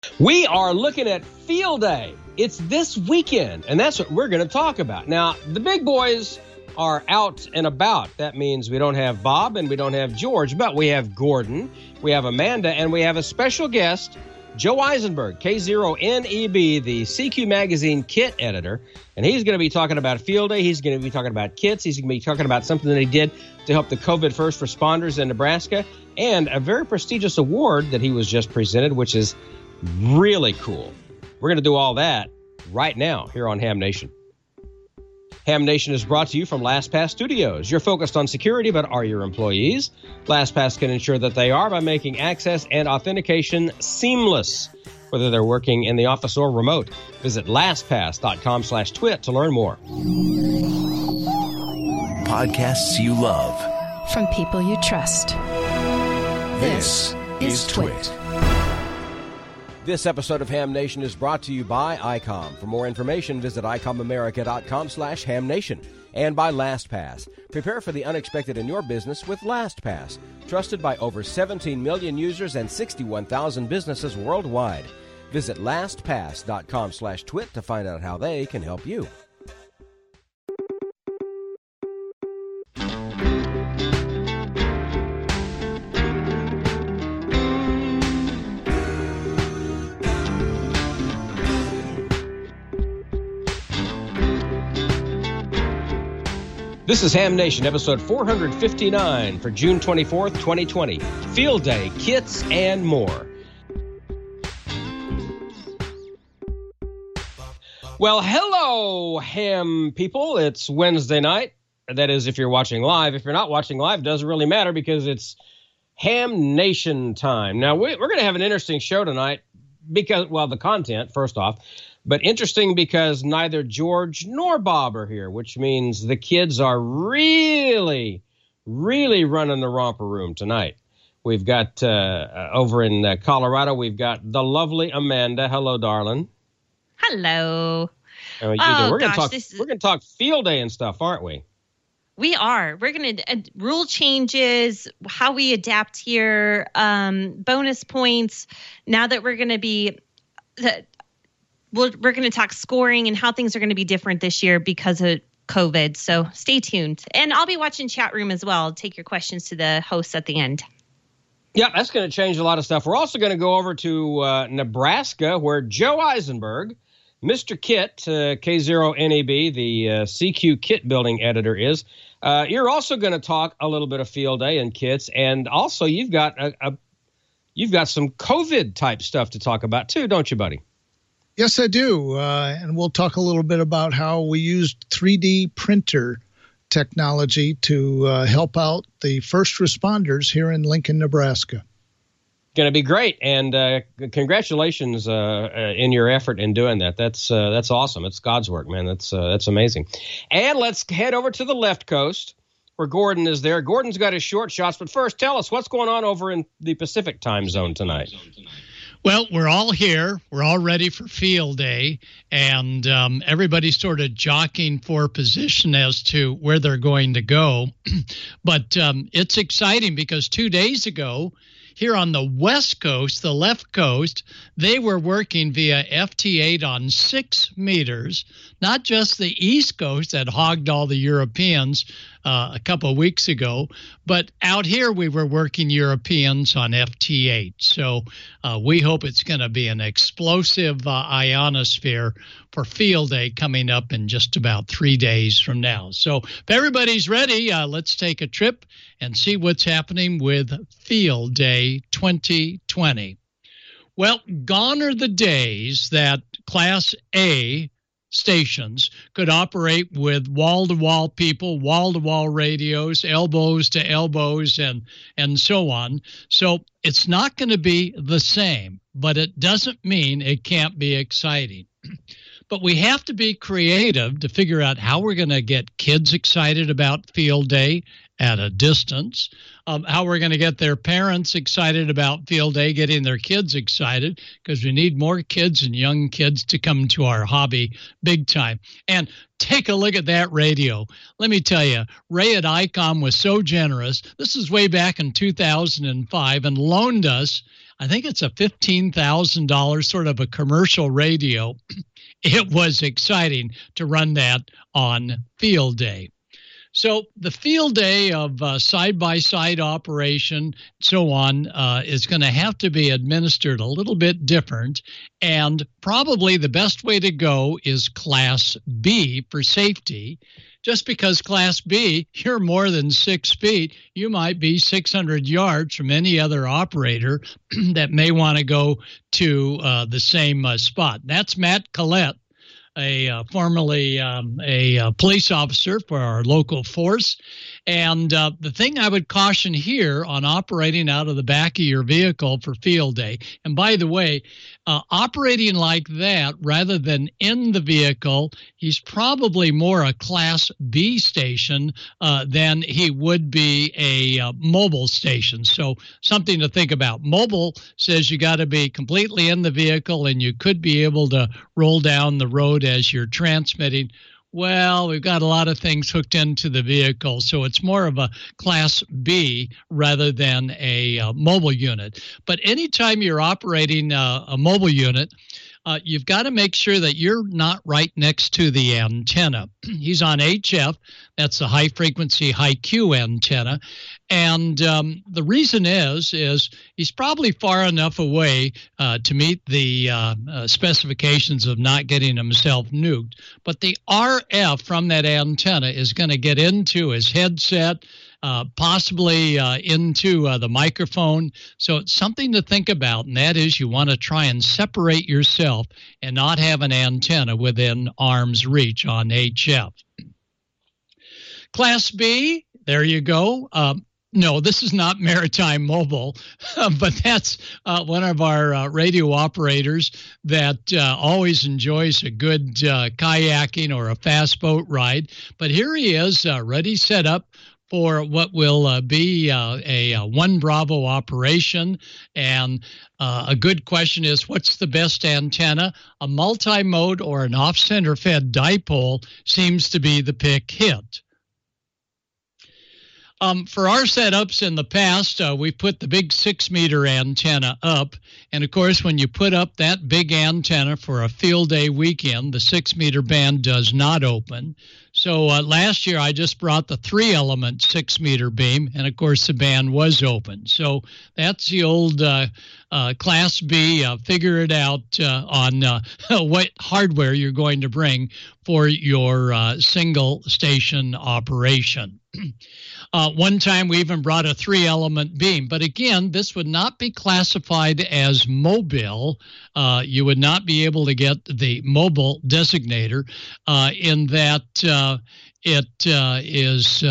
We are looking at Field Day. It's this weekend, and that's what we're going to talk about. Now, the big boys are out and about. That means we don't have Bob and we don't have George, but we have Gordon, we have Amanda, and we have a special guest, Joe Eisenberg, K0NEB, the CQ Magazine kit editor, and he's going to be talking about Field Day. He's going to be talking about kits. He's going to be talking about something that he did to help the COVID first responders in Nebraska, and a very prestigious award that he was just presented, which is really cool. We're going to do all that right now here on Ham Nation. Ham Nation is brought to you from LastPass Studios. You're focused on security, but are your employees? LastPass can ensure that they are by making access and authentication seamless, whether they're working in the office or remote. Visit LastPass.com/twit to learn more. Podcasts you love. From people you trust. This is Twit. This episode of Ham Nation is brought to you by ICOM. For more information, visit ICOMAmerica.com/HamNation. And by LastPass. Prepare for the unexpected in your business with LastPass. Trusted by over 17 million users and 61,000 businesses worldwide. Visit LastPass.com/twit to find out how they can help you. This is Ham Nation, episode 459 for June 24th, 2020. Field Day, kits, and more. Well, hello, Ham people. It's Wednesday night. That is, if you're watching live. If you're not watching live, it doesn't really matter because it's Ham Nation time. Now, we're going to have an interesting show tonight because, well, the content, first off. But interesting because neither George nor Bob are here, which means the kids are really, really running the romper room tonight. We've got over in Colorado, we've got the lovely Amanda. Hello, darling. Hello. How are you doing? We're going to talk Field Day and stuff, aren't we? We are. We're going to rule changes, how we adapt here, bonus points. Now that we're going to be we're going to talk scoring and how things are going to be different this year because of COVID. So stay tuned. And I'll be watching chat room as well. I'll take your questions to the hosts at the end. Yeah, that's going to change a lot of stuff. We're also going to go over to Nebraska, where Joe Eisenberg, Mr. Kit, K0NEB, the CQ kit building editor is. You're also going to talk a little bit of Field Day and kits. And also you've got you've got some COVID type stuff to talk about too, don't you, buddy? Yes, I do. And we'll talk a little bit about how we used 3D printer technology to help out the first responders here in Lincoln, Nebraska. Going to be great. And congratulations in your effort in doing that. That's awesome. It's God's work, man. That's amazing. And let's head over to the left coast where Gordon is there. Gordon's got his short shots. But first, tell us what's going on over in the Pacific time zone tonight. Well, we're all here. We're all ready for Field Day, and everybody's sort of jockeying for position as to where they're going to go. But it's exciting because 2 days ago, here on the West Coast, the left coast, they were working via FT8 on 6 meters, not just the East Coast that hogged all the Europeans a couple of weeks ago, but out here we were working Europeans on FT8. So we hope it's going to be an explosive ionosphere for Field Day coming up in just about 3 days from now. So if everybody's ready, let's take a trip and see what's happening with Field Day 2020. Well, gone are the days that Class A stations could operate with wall-to-wall people, wall-to-wall radios, elbows to elbows, and so on. So it's not going to be the same, but it doesn't mean it can't be exciting. But we have to be creative to figure out how we're going to get kids excited about Field Day at a distance, how we're going to get their parents excited about Field Day, getting their kids excited, because we need more kids and young kids to come to our hobby big time. And take a look at that radio. Let me tell you, Ray at ICOM was so generous. This is way back in 2005 and loaned us, I think it's a $15,000 sort of a commercial radio. It was exciting to run that on field day. So the field day of side-by-side operation, so on, is going to have to be administered a little bit different. And probably the best way to go is Class B for safety. Just because Class B, you're more than 6 feet, you might be 600 yards from any other operator that may want to go to the same spot. That's Matt Collette, formerly a police officer for our local force. And the thing I would caution here on operating out of the back of your vehicle for field day, and by the way, operating like that rather than in the vehicle, he's probably more a Class B station than he would be a mobile station. So something to think about. Mobile says you got to be completely in the vehicle and you could be able to roll down the road as you're transmitting. Well, we've got a lot of things hooked into the vehicle, so it's more of a Class B rather than a mobile unit. But anytime you're operating a mobile unit, you've got to make sure that you're not right next to the antenna. He's on HF. That's the high-frequency, high-Q antenna. And the reason is he's probably far enough away to meet the specifications of not getting himself nuked. But the RF from that antenna is going to get into his headset, possibly into the microphone. So it's something to think about, and that is you want to try and separate yourself and not have an antenna within arm's reach on HF. Class B, there you go. No, this is not Maritime Mobile, but that's one of our radio operators that always enjoys a good kayaking or a fast boat ride. But here he is, ready, set up for what will be a 1 Bravo operation. And a good question is, what's the best antenna? A multi-mode or an off-center fed dipole seems to be the pick hit. For our setups in the past, we put the big 6-meter antenna up. And, of course, when you put up that big antenna for a field day weekend, the 6-meter band does not open. So last year I just brought the 3-element 6-meter beam, and, of course, the band was open. So that's the old Class B. Figure it out on what hardware you're going to bring for your single station operation. One time we even brought a 3-element beam. But again, this would not be classified as mobile. You would not be able to get the mobile designator in that it is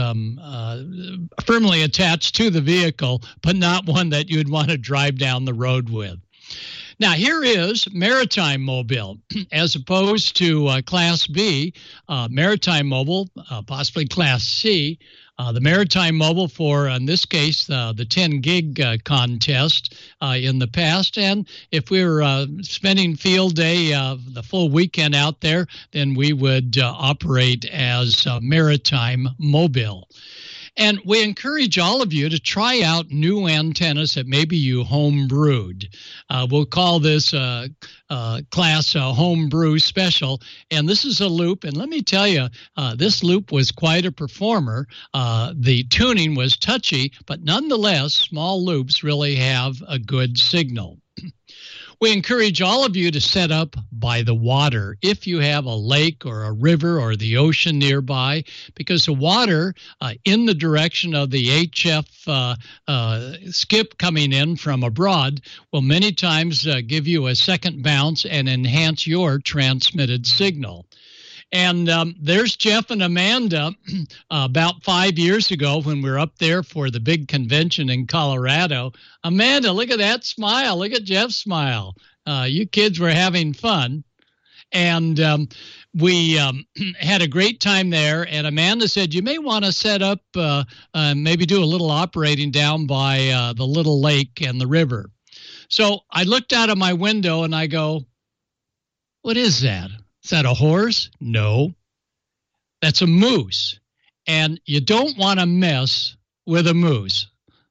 firmly attached to the vehicle, but not one that you'd want to drive down the road with. Now, here is Maritime Mobile, as opposed to Class B, Maritime Mobile, possibly Class C. The Maritime Mobile for, in this case, the 10 gig contest in the past. And if we were spending field day the full weekend out there, then we would operate as Maritime Mobile. And we encourage all of you to try out new antennas that maybe you home brewed. We'll call this class homebrew special. And this is a loop. And let me tell you, this loop was quite a performer. The tuning was touchy, but nonetheless, small loops really have a good signal. We encourage all of you to set up by the water if you have a lake or a river or the ocean nearby, because the water in the direction of the HF skip coming in from abroad will many times give you a second bounce and enhance your transmitted signal. And there's Jeff and Amanda about 5 years ago when we were up there for the big convention in Colorado. Amanda, look at that smile. Look at Jeff's smile. You kids were having fun. And we had a great time there. And Amanda said, you may want to set up, maybe do a little operating down by the little lake and the river. So I looked out of my window and I go, what is that? Is that a horse? No. That's a moose. And you don't want to mess with a moose.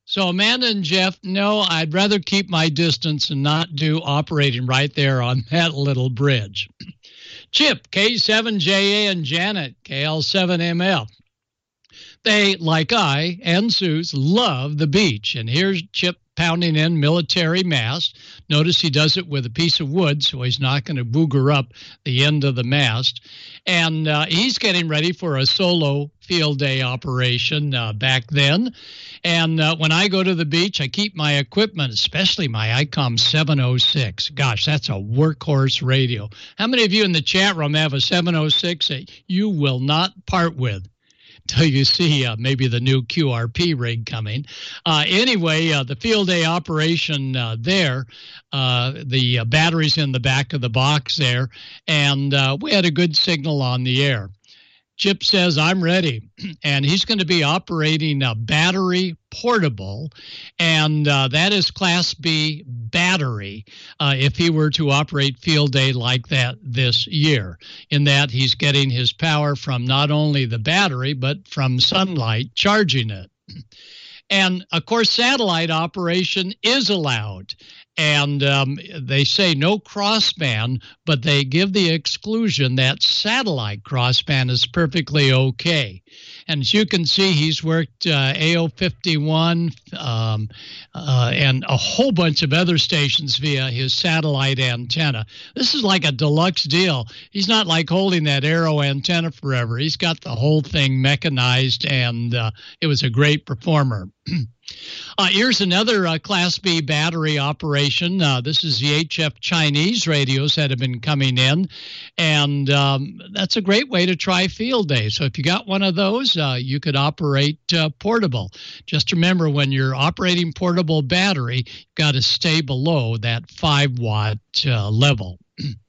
So Amanda and Jeff, no, I'd rather keep my distance and not do operating right there on that little bridge. Chip, K7JA, and Janet, KL7MF. They, like I and Suze, love the beach. And here's Chip pounding in military mast. Notice he does it with a piece of wood, so he's not going to booger up the end of the mast. And he's getting ready for a solo field day operation back then. And when I go to the beach, I keep my equipment, especially my ICOM 706. Gosh, that's a workhorse radio. How many of you in the chat room have a 706 that you will not part with till you see maybe the new QRP rig coming? Anyway, the field day operation there, the batteries in the back of the box there, and we had a good signal on the air. Chip says, I'm ready, and he's going to be operating a battery portable, and that is Class B battery if he were to operate field day like that this year, in that he's getting his power from not only the battery, but from sunlight charging it. And, of course, satellite operation is allowed. And they say no crossband, but they give the exclusion that satellite crossband is perfectly okay. And as you can see, he's worked AO51 and a whole bunch of other stations via his satellite antenna. This is like a deluxe deal. He's not like holding that Arrow antenna forever. He's got the whole thing mechanized, and it was a great performer. Here's another Class B battery operation. This is the HF Chinese radios that have been coming in, and that's a great way to try field day. So if you got one of those, you could operate portable. Just remember, when you're operating portable battery, you've got to stay below that 5-watt level.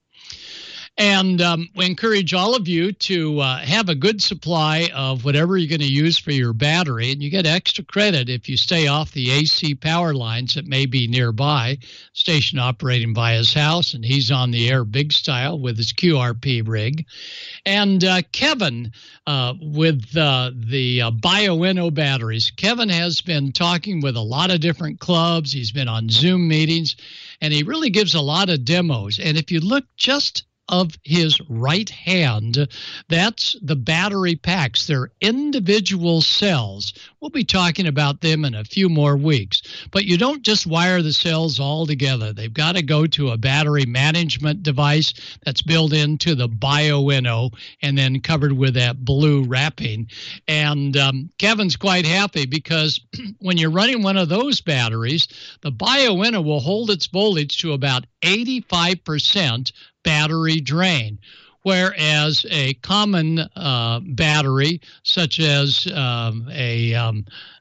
And we encourage all of you to have a good supply of whatever you're going to use for your battery. And you get extra credit if you stay off the AC power lines that may be nearby. Station operating by his house, and he's on the air big style with his QRP rig. And Kevin with the Bioenno batteries. Kevin has been talking with a lot of different clubs. He's been on Zoom meetings, and he really gives a lot of demos. And if you look just of his right hand, that's the battery packs. They're individual cells. We'll be talking about them in a few more weeks. But you don't just wire the cells all together. They've got to go to a battery management device that's built into the Bioenno and then covered with that blue wrapping. And Kevin's quite happy because when you're running one of those batteries, the Bioenno will hold its voltage to about 85% battery drain, whereas a common battery, such as a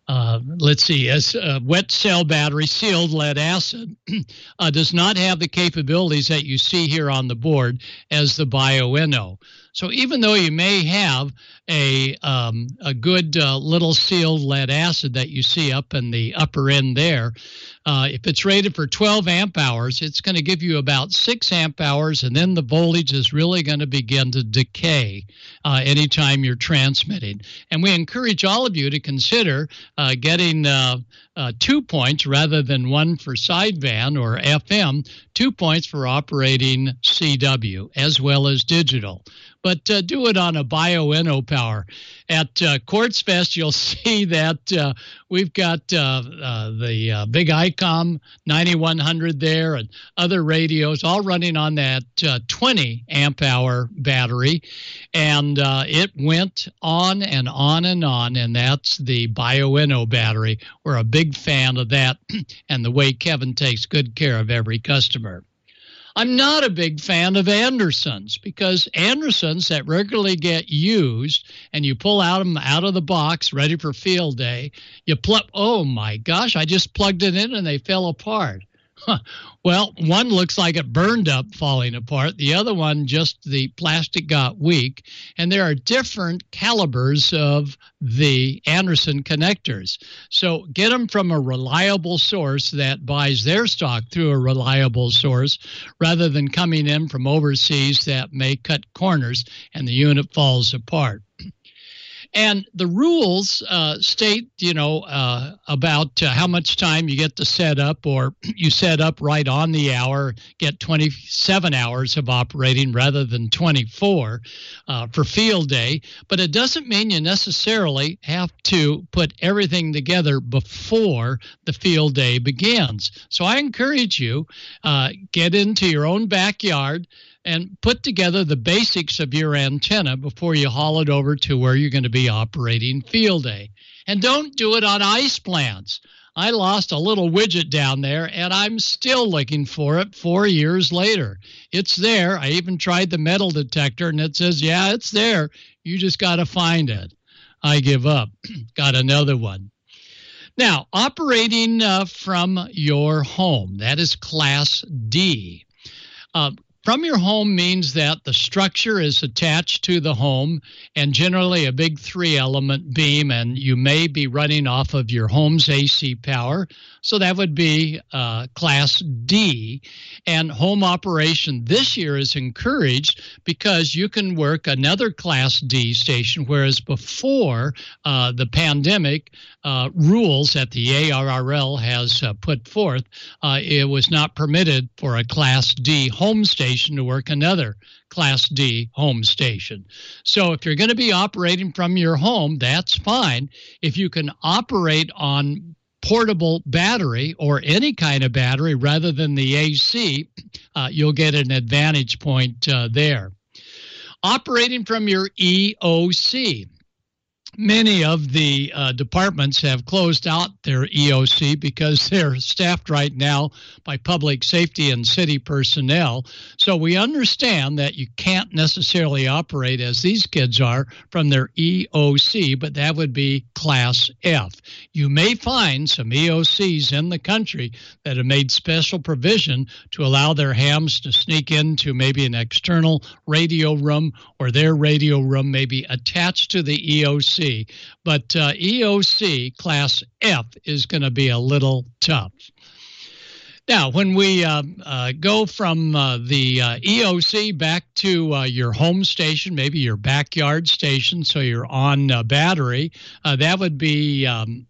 wet cell battery, sealed lead acid, does not have the capabilities that you see here on the board as the Bioenno. So even though you may have a good little sealed lead acid that you see up in the upper end there, if it's rated for 12 amp hours, it's going to give you about 6 amp hours, and then the voltage is really going to begin to decay anytime you're transmitting. And we encourage all of you to consider getting 2 points rather than one for sideband or FM, 2 points for operating CW as well as digital. But do it on a Bioenno power. At Quartz Fest, you'll see that we've got the big ICOM 9100 there and other radios all running on that 20 amp hour battery. And it went on and on and on, and that's the Bioenno battery. We're a big fan of that and the way Kevin takes good care of every customer. I'm not a big fan of Andersons, because Andersons that regularly get used and you pull them out of the box ready for field day, oh my gosh, I just plugged it in and they fell apart. Well, one looks like it burned up, falling apart. The other one, just the plastic got weak. And there are different calibers of the Anderson connectors. So get them from a reliable source that buys their stock through a reliable source, rather than coming in from overseas that may cut corners and the unit falls apart. And the rules state, about how much time you get to set up, or you set up right on the hour, get 27 hours of operating rather than 24 for field day. But it doesn't mean you necessarily have to put everything together before the field day begins. So I encourage you, get into your own backyard and put together the basics of your antenna before you haul it over to where you're going to be operating field day. And don't do it on ice plants. I lost a little widget down there, and I'm still looking for it 4 years later. It's there. I even tried the metal detector, and it says, yeah, it's there. You just got to find it. I give up. Got another one. Now, operating from your home, that is Class D. From your home means that the structure is attached to the home and generally a big 3-element beam, and you may be running off of your home's AC power. So that would be Class D. And home operation this year is encouraged because you can work another Class D station, whereas before the pandemic rules that the ARRL has put forth, it was not permitted for a Class D home station to work another Class D home station. So if you're going to be operating from your home, that's fine. If you can operate on portable battery or any kind of battery rather than the AC, you'll get an advantage point there. Operating from your EOC. Many of the departments have closed out their EOC because they're staffed right now by public safety and city personnel. So we understand that you can't necessarily operate as these kids are from their EOC, but that would be Class F. You may find some EOCs in the country that have made special provision to allow their hams to sneak into maybe an external radio room, or their radio room may be attached to the EOC. But EOC Class F is going to be a little tough. Now, when we go from the EOC back to your home station, maybe your backyard station, so you're on battery, that would be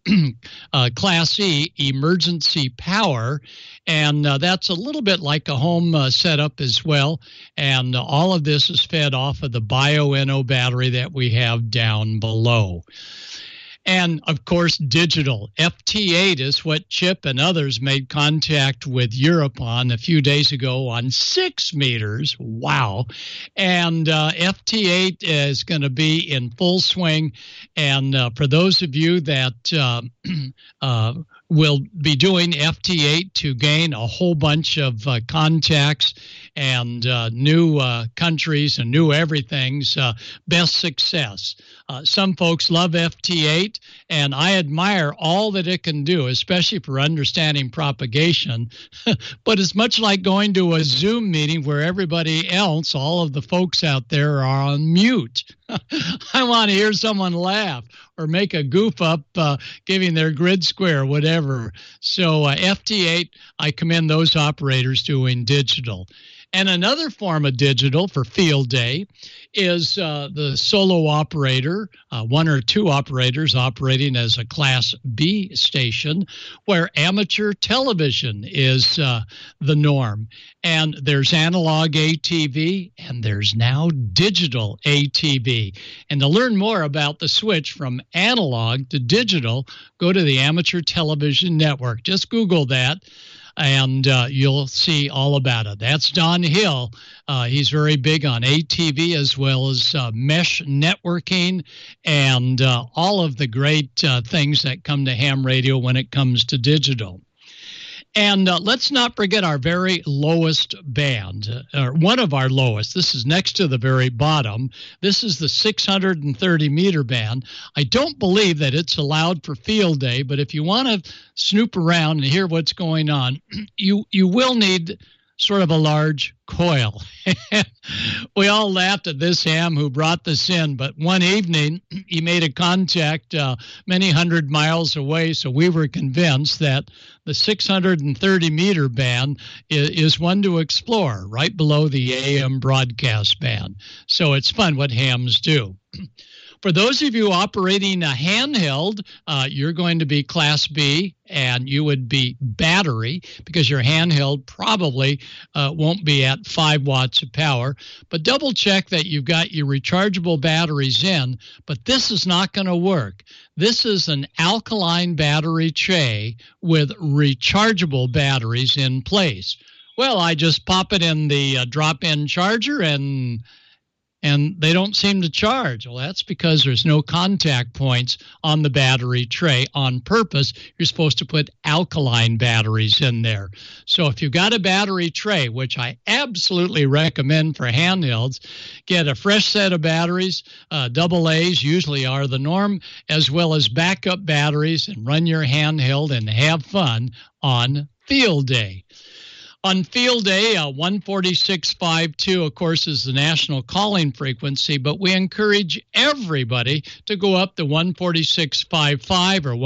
Class E, emergency power. And that's a little bit like a home setup as well. And all of this is fed off of the Bioenno battery that we have down below. And, of course, digital. FT8 is what Chip and others made contact with Europe on a few days ago on 6 meters. Wow. And FT8 is going to be in full swing. And for those of you that will be doing FT8 to gain a whole bunch of contacts and new countries and new everythings, best success. Some folks love FT8, and I admire all that it can do, especially for understanding propagation. But it's much like going to a Zoom meeting where everybody else, all of the folks out there, are on mute. I want to hear someone laugh or make a goof up giving their grid square, whatever. So FT8, I commend those operators doing digital. And another form of digital for field day is the solo operator, one or two operators operating as a Class B station, where amateur television is the norm. And there's analog ATV, and there's now digital ATV. And to learn more about the switch from analog to digital, go to the Amateur Television Network. Just Google that. And you'll see all about it. That's Don Hill. He's very big on ATV as well as mesh networking and all of the great things that come to ham radio when it comes to digital. And let's not forget our very lowest band, or one of our lowest. This is next to the very bottom. This is the 630-meter band. I don't believe that it's allowed for field day, but if you want to snoop around and hear what's going on, you will need sort of a large coil. We all laughed at this ham who brought this in, but one evening he made a contact many hundred miles away, so we were convinced that the 630-meter band is one to explore right below the AM broadcast band. So it's fun what hams do. For those of you operating a handheld, you're going to be Class B, and you would be battery because your handheld probably won't be at 5 watts of power. But double check that you've got your rechargeable batteries in, but this is not going to work. This is an alkaline battery tray with rechargeable batteries in place. Well, I just pop it in the drop-in charger and they don't seem to charge. Well, that's because there's no contact points on the battery tray on purpose. You're supposed to put alkaline batteries in there. So if you've got a battery tray, which I absolutely recommend for handhelds, get a fresh set of batteries. AA's usually are the norm, as well as backup batteries, and run your handheld and have fun on field day. On field day, 146.52, of course, is the national calling frequency, but we encourage everybody to go up to 146.55 or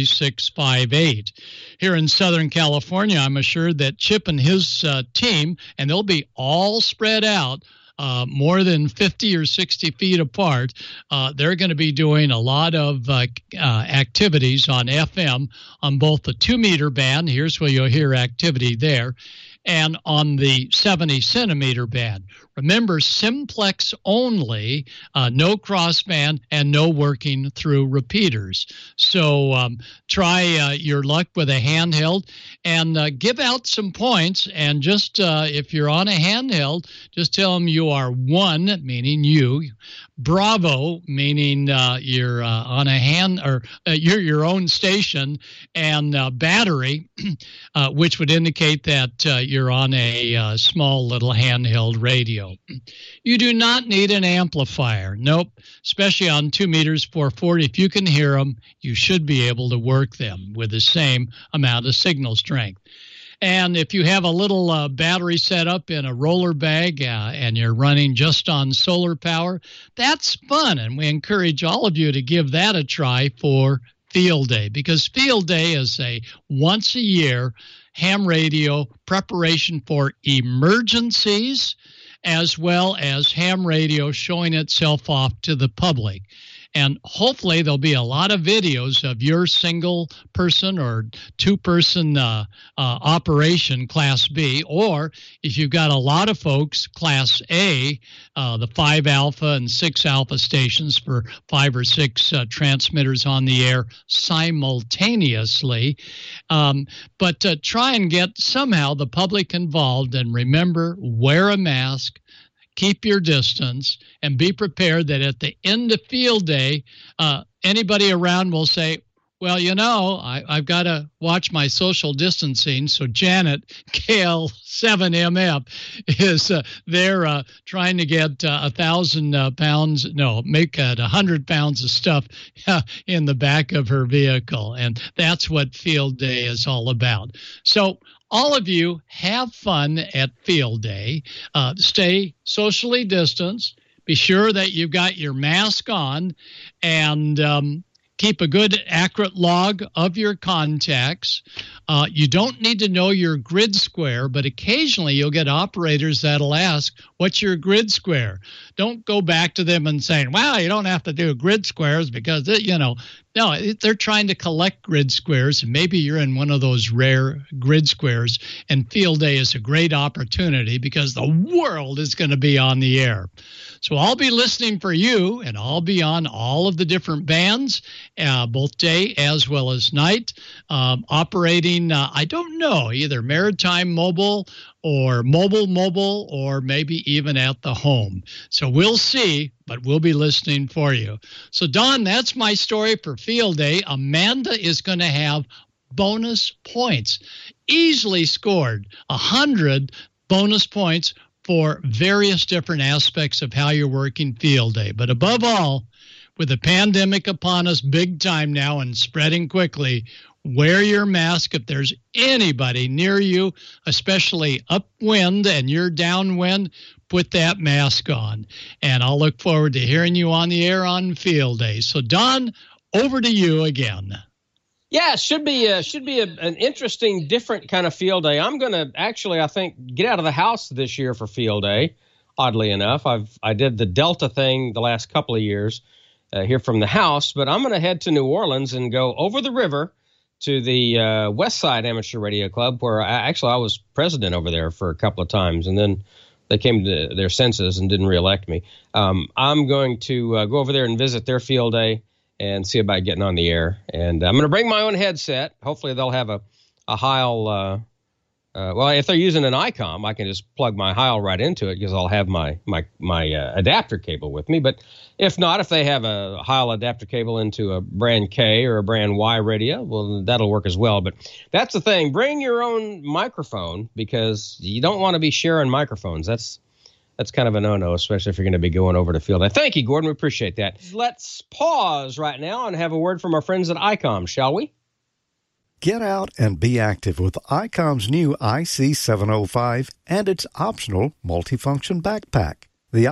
146.58. Here in Southern California, I'm assured that Chip and his team, and they'll be all spread out, more than 50 or 60 feet apart, they're going to be doing a lot of activities on FM on both the 2-meter band. Here's where you'll hear activity there. And on the 70 centimeter band. Remember, simplex only, no crossband, and no working through repeaters. So try your luck with a handheld and give out some points. And just if you're on a handheld, just tell them you are 1, meaning you. Bravo, meaning you're on a hand, or you're your own station, and battery, which would indicate that you're on a small little handheld radio. You do not need an amplifier. Nope, especially on 2 meters 440. If you can hear them, you should be able to work them with the same amount of signal strength. And if you have a little battery set up in a roller bag and you're running just on solar power, that's fun. And we encourage all of you to give that a try for Field Day, because Field Day is a once a year ham radio preparation for emergencies, as well as ham radio showing itself off to the public. And hopefully there'll be a lot of videos of your single person or 2-person operation, Class B, or if you've got a lot of folks, Class A, the 5 alpha and 6 alpha stations for 5 or 6 transmitters on the air simultaneously. But try and get somehow the public involved, and remember, wear a mask, keep your distance, and be prepared that at the end of Field Day, anybody around will say, well, you know, I've got to watch my social distancing. So Janet, KL7MF, is there trying to get 1,000 pounds, no, make it 100 pounds of stuff in the back of her vehicle. And that's what Field Day is all about. So all of you have fun at Field Day. Stay socially distanced. Be sure that you've got your mask on, and keep a good, accurate log of your contacts. You don't need to know your grid square, but occasionally you'll get operators that'll ask, what's your grid square? Don't go back to them and saying, well, you don't have to do grid squares because, no, they're trying to collect grid squares, and maybe you're in one of those rare grid squares, and Field Day is a great opportunity because the world is going to be on the air. So I'll be listening for you, and I'll be on all of the different bands, both day as well as night, operating, I don't know, either maritime mobile or mobile, or maybe even at the home. So we'll see, but we'll be listening for you. So, Don, that's my story for Field Day. Amanda is going to have bonus points, easily scored 100 bonus points for various different aspects of how you're working Field Day. But above all, with the pandemic upon us big time now and spreading quickly, wear your mask if there's anybody near you, especially upwind and you're downwind. Put that mask on. And I'll look forward to hearing you on the air on Field Day. So, Don, over to you again. Yeah, it should be an interesting, different kind of Field Day. I'm going to actually, I think, get out of the house this year for Field Day. Oddly enough, I did the Delta thing the last couple of years. here from the house, but I'm going to head to New Orleans and go over the river to the West Side Amateur Radio Club, where I was president over there for a couple of times, and then they came to their senses and didn't reelect me. I'm going to go over there and visit their field day and see about getting on the air. And I'm going to bring my own headset. Hopefully they'll have a Heil. Well, if they're using an ICOM, I can just plug my Heil right into it because I'll have my adapter cable with me. But if not, if they have a Heil adapter cable into a brand K or a brand Y radio, well, that'll work as well. But that's the thing. Bring your own microphone because you don't want to be sharing microphones. That's kind of a no-no, especially if you're going to be going over the field. Thank you, Gordon. We appreciate that. Let's pause right now and have a word from our friends at ICOM, shall we? Get out and be active with ICOM's new IC705 and its optional multifunction backpack. The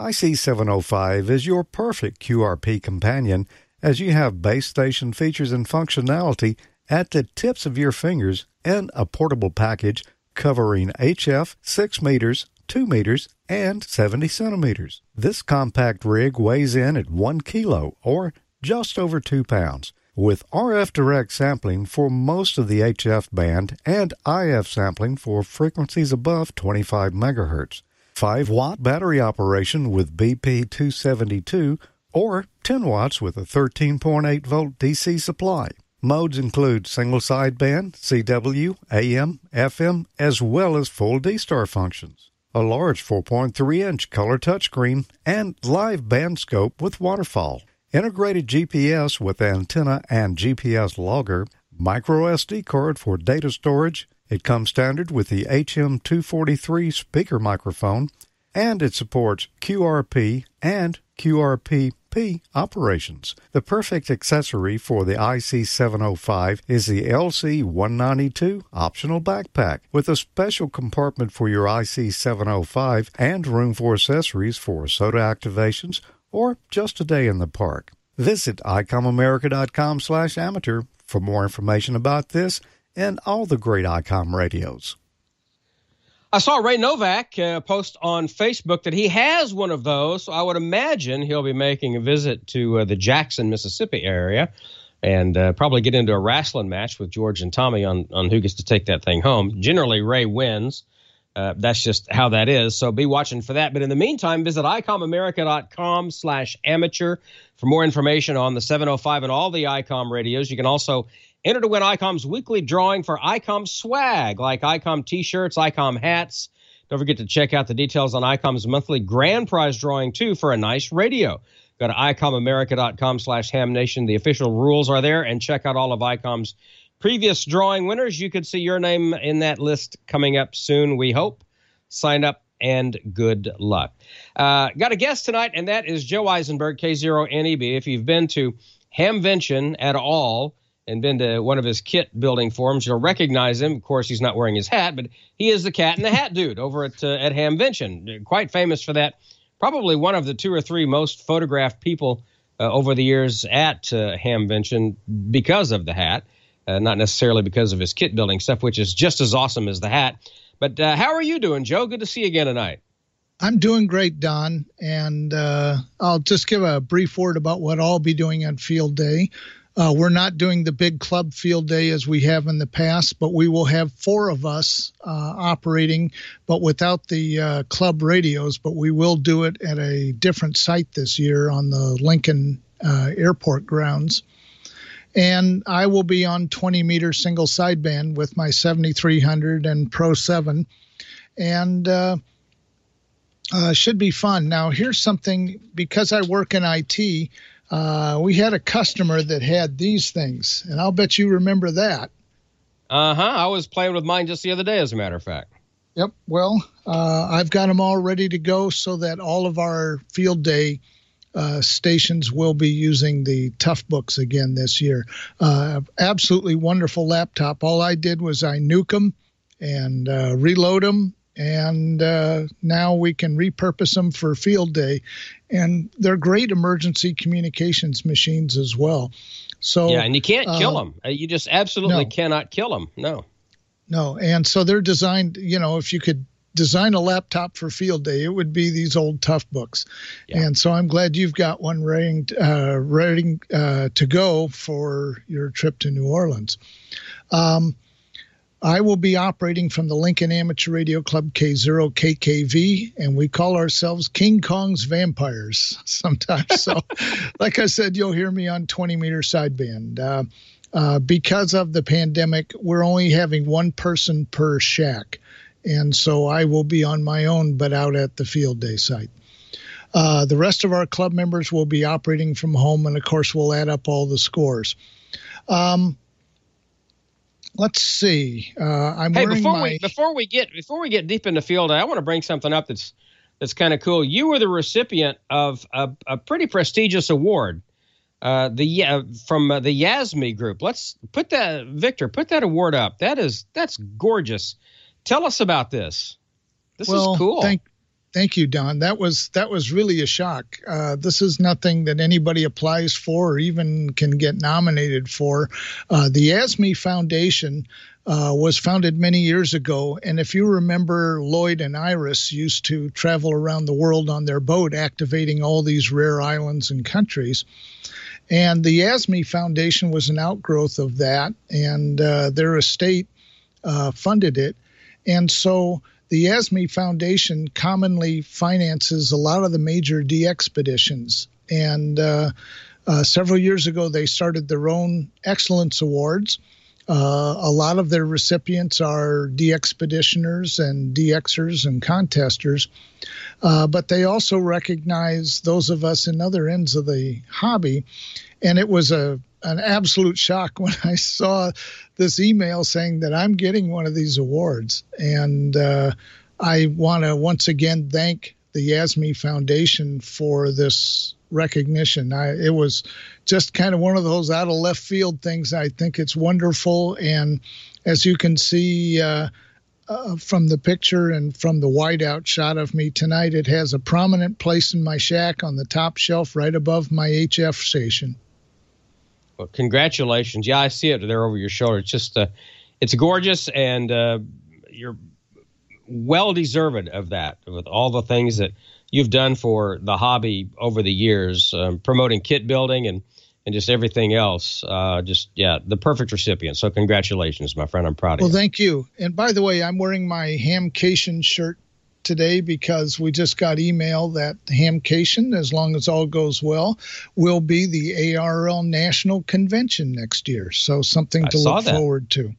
IC705 is your perfect QRP companion as you have base station features and functionality at the tips of your fingers and a portable package covering HF 6 meters, 2 meters, and 70 centimeters. This compact rig weighs in at 1 kilo or just over 2 pounds. With RF direct sampling for most of the HF band and IF sampling for frequencies above 25 megahertz. 5-watt battery operation with BP272 or 10 watts with a 13.8-volt DC supply. Modes include single sideband, CW, AM, FM, as well as full D-Star functions. A large 4.3-inch color touchscreen and live band scope with waterfall. Integrated GPS with antenna and GPS logger, micro SD card for data storage. It comes standard with the HM243 speaker microphone, and it supports QRP and QRP-P operations. The perfect accessory for the IC705 is the LC192 optional backpack with a special compartment for your IC705 and room for accessories for soda activations, or just a day in the park. Visit ICOMAmerica.com/amateur for more information about this and all the great ICOM radios. I saw Ray Novak post on Facebook that he has one of those, so I would imagine he'll be making a visit to the Jackson, Mississippi area and probably get into a wrestling match with George and Tommy on who gets to take that thing home. Generally, Ray wins. That's just how that is. So be watching for that. But in the meantime, visit ICOMAmerica.com/amateur for more information on the 705 and all the ICOM radios. You can also enter to win ICOM's weekly drawing for ICOM swag, like ICOM T-shirts, ICOM hats. Don't forget to check out the details on ICOM's monthly grand prize drawing, too, for a nice radio. Go to ICOMAmerica.com/HamNation. The official rules are there, and check out all of ICOM's previous drawing winners. You could see your name in that list coming up soon, we hope. Sign up and good luck. Got a guest tonight, and that is Joe Eisenberg, K0NEB. If you've been to Hamvention at all and been to one of his kit building forums, you'll recognize him. Of course, he's not wearing his hat, but he is the Cat in the Hat dude over at Hamvention. Quite famous for that. Probably one of the 2 or 3 most photographed people over the years at Hamvention because of the hat. Not necessarily because of his kit building stuff, which is just as awesome as the hat. But how are you doing, Joe? Good to see you again tonight. I'm doing great, Don. And I'll just give a brief word about what I'll be doing on field day. We're not doing the big club field day as we have in the past, but we will have 4 of us operating, but without the club radios. But we will do it at a different site this year on the Lincoln Airport grounds. And I will be on 20-meter single sideband with my 7300 and Pro 7. And should be fun. Now, here's something, because I work in IT, we had a customer that had these things, and I'll bet you remember that. I was playing with mine just the other day, as a matter of fact. Yep. Well, I've got them all ready to go so that all of our field day stations will be using the Toughbooks again this year. Absolutely wonderful laptop. All I did was I nuke them and reload them, and now we can repurpose them for field day. And they're great emergency communications machines as well. So yeah, and you can't kill them. You just absolutely cannot kill them. No. And so they're designed, if you could design a laptop for field day, it would be these old Tough books. Yeah. And so I'm glad you've got one ready to go for your trip to New Orleans. I will be operating from the Lincoln Amateur Radio Club K0KKV, and we call ourselves King Kong's Vampires sometimes. So, like I said, you'll hear me on 20-meter sideband. Because of the pandemic, we're only having one person per shack, and so I will be on my own, but out at the field day site. The rest of our club members will be operating from home, and of course, we'll add up all the scores. Let's see. Before we get deep into field day, I want to bring something up that's kind of cool. You were the recipient of a pretty prestigious award, from the YASME group. Let's put that award up. That's gorgeous. Tell us about this. This is cool. Thank you, Don. That was really a shock. This is nothing that anybody applies for or even can get nominated for. The YASME Foundation was founded many years ago, and if you remember, Lloyd and Iris used to travel around the world on their boat, activating all these rare islands and countries. And the YASME Foundation was an outgrowth of that, and their estate funded it. And so the YASME Foundation commonly finances a lot of the major DXpeditions. And several years ago, they started their own Excellence Awards. A lot of their recipients are DXpeditioners and DXers and contesters. But they also recognize those of us in other ends of the hobby. And it was an absolute shock when I saw this email saying that I'm getting one of these awards. And I want to once again thank the YASME Foundation for this recognition. It was just kind of one of those out of left field things. I think it's wonderful. And as you can see from the picture and from the whiteout shot of me tonight, it has a prominent place in my shack on the top shelf right above my HF station. Well, congratulations. Yeah, I see it there over your shoulder. It's just, it's gorgeous, and you're well-deserved of that, with all the things that you've done for the hobby over the years, promoting kit building and just everything else. The perfect recipient. So congratulations, my friend. I'm proud of you. Well, thank you. And by the way, I'm wearing my Hamcation shirt today because we just got email that Hamcation, as long as all goes well, will be the ARL National Convention next year. So something to look forward to.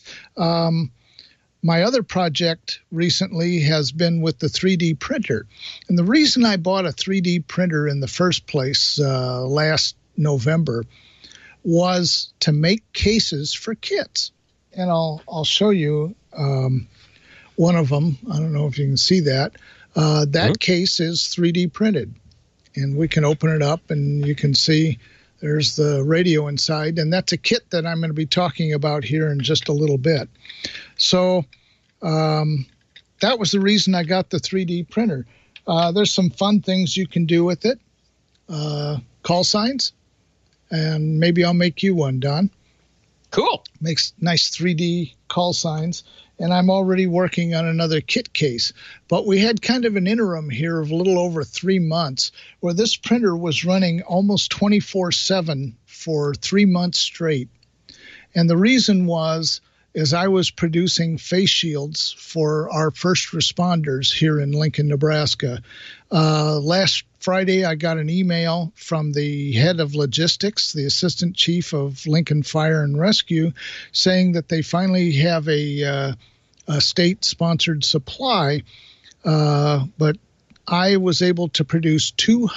My other project recently has been with the 3D printer. And the reason I bought a 3D printer in the first place last November was to make cases for kits. And I'll show you one of them. I don't know if you can see that. That case is 3D printed. And we can open it up and you can see there's the radio inside. And that's a kit that I'm going to be talking about here in just a little bit. So that was the reason I got the 3D printer. There's some fun things you can do with it. Call signs. And maybe I'll make you one, Don. Cool. Makes nice 3D call signs. And I'm already working on another kit case. But we had kind of an interim here of a little over 3 months where this printer was running almost 24/7 for 3 months straight. And the reason was, as I was producing face shields for our first responders here in Lincoln, Nebraska. Last Friday, I got an email from the head of logistics, the assistant chief of Lincoln Fire and Rescue, saying that they finally have a state-sponsored supply, but I was able to produce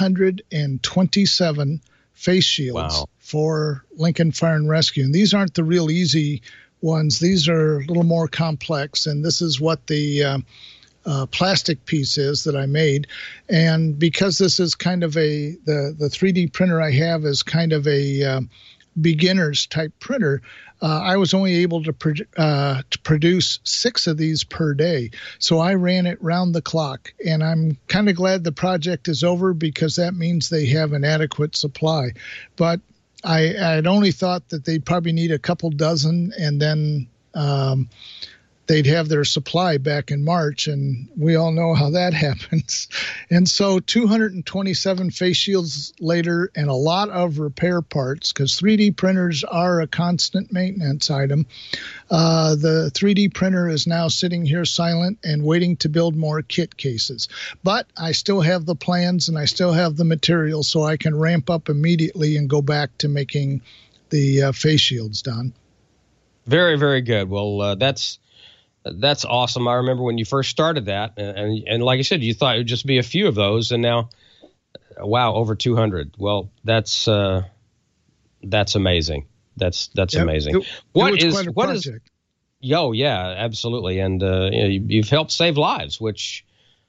227 face shields for Lincoln Fire and Rescue. And these aren't the real easy ones. These are a little more complex, and this is what the plastic piece is that I made. And because this is kind of the 3D printer I have is kind of a beginner's type printer, I was only able to produce 6 of these per day. So I ran it round the clock, and I'm kind of glad the project is over because that means they have an adequate supply. But I'd only thought that they'd probably need a couple dozen, and then they'd have their supply back in March, and we all know how that happens. And so 227 face shields later and a lot of repair parts, because 3D printers are a constant maintenance item. The 3D printer is now sitting here silent and waiting to build more kit cases. But I still have the plans and I still have the material, so I can ramp up immediately and go back to making the face shields, Don. Very, very good. Well, that's awesome. I remember when you first started that, and like I said, you thought it would just be a few of those, and now, wow, over 200. Well, that's amazing. That's amazing. What is? Oh, yeah, absolutely. And you've helped save lives, which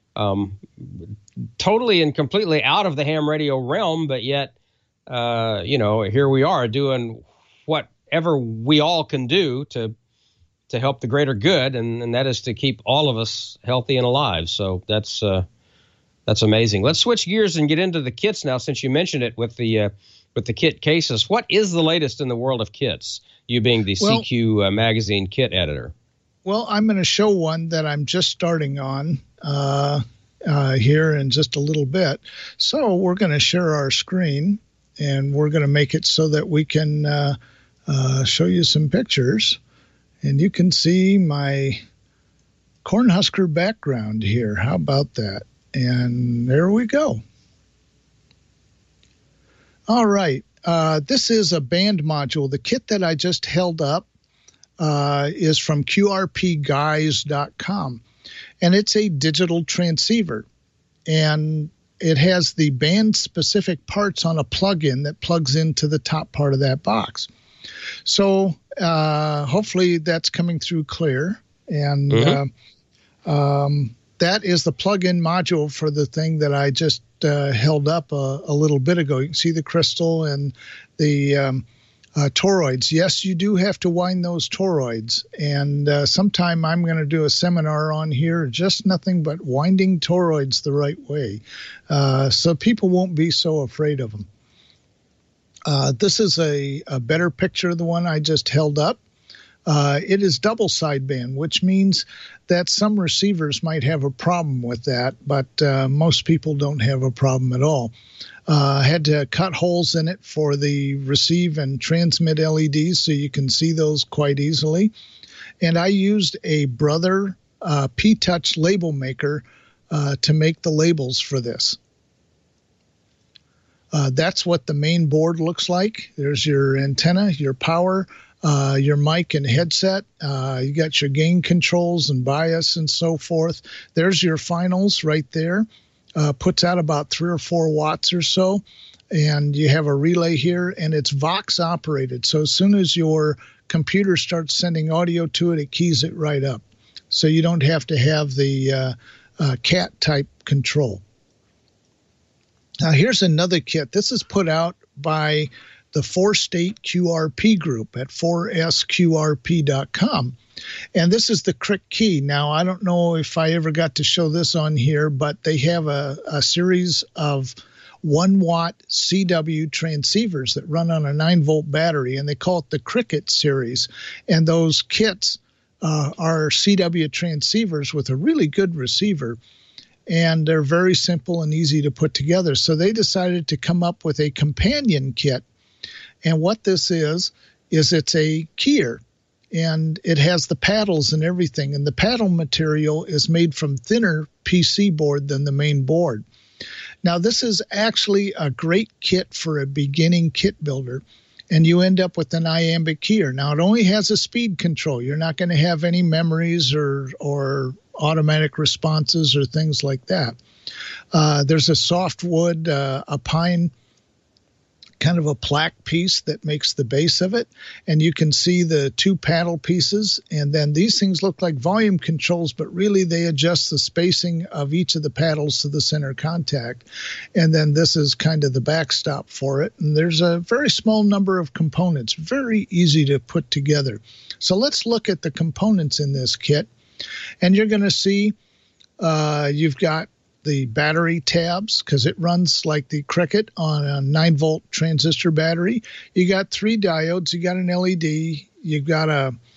totally and completely out of the ham radio realm, but yet, here we are doing whatever we all can do to help the greater good, and that is to keep all of us healthy and alive. So that's amazing. Let's switch gears and get into the kits now, since you mentioned it with the kit cases. What is the latest in the world of kits? You being the CQ magazine kit editor. Well, I'm going to show one that I'm just starting on here in just a little bit. So we're going to share our screen, and we're going to make it so that we can show you some pictures. And you can see my Cornhusker background here. How about that? And there we go. All right. This is a band module. The kit that I just held up is from QRPguys.com. And it's a digital transceiver. And it has the band-specific parts on a plug-in that plugs into the top part of that box. So hopefully that's coming through clear. And that is the plug-in module for the thing that I just held up a little bit ago. You can see the crystal and the toroids. Yes, you do have to wind those toroids. And sometime I'm going to do a seminar on here, just nothing but winding toroids the right way, so people won't be so afraid of them. This is a better picture of the one I just held up. It is double sideband, which means that some receivers might have a problem with that, but most people don't have a problem at all. I had to cut holes in it for the receive and transmit LEDs so you can see those quite easily. And I used a Brother P-Touch label maker to make the labels for this. That's what the main board looks like. There's your antenna, your power, your mic and headset. You got your gain controls and bias and so forth. There's your finals right there. Puts out about 3 or 4 watts or so. And you have a relay here, and it's Vox operated. So as soon as your computer starts sending audio to it, it keys it right up. So you don't have to have the CAT type control. Now, here's another kit. This is put out by the 4-State QRP group at 4sqrp.com. And this is the Crick Key. Now, I don't know if I ever got to show this on here, but they have a series of 1-watt CW transceivers that run on a 9-volt battery, and they call it the Cricket series. And those kits are CW transceivers with a really good receiver. And they're very simple and easy to put together. So they decided to come up with a companion kit. And what this is it's a keyer. And it has the paddles and everything. And the paddle material is made from thinner PC board than the main board. Now, this is actually a great kit for a beginning kit builder. And you end up with an iambic keyer. Now, it only has a speed control. You're not going to have any memories or automatic responses or things like that. There's a softwood, a pine, kind of a plaque piece that makes the base of it. And you can see the 2 paddle pieces. And then these things look like volume controls, but really they adjust the spacing of each of the paddles to the center contact. And then this is kind of the backstop for it. And there's a very small number of components, very easy to put together. So let's look at the components in this kit. And you're going to see you've got the battery tabs, because it runs like the Cricket on a 9-volt transistor battery. You got 3 diodes. You got an LED. You've got a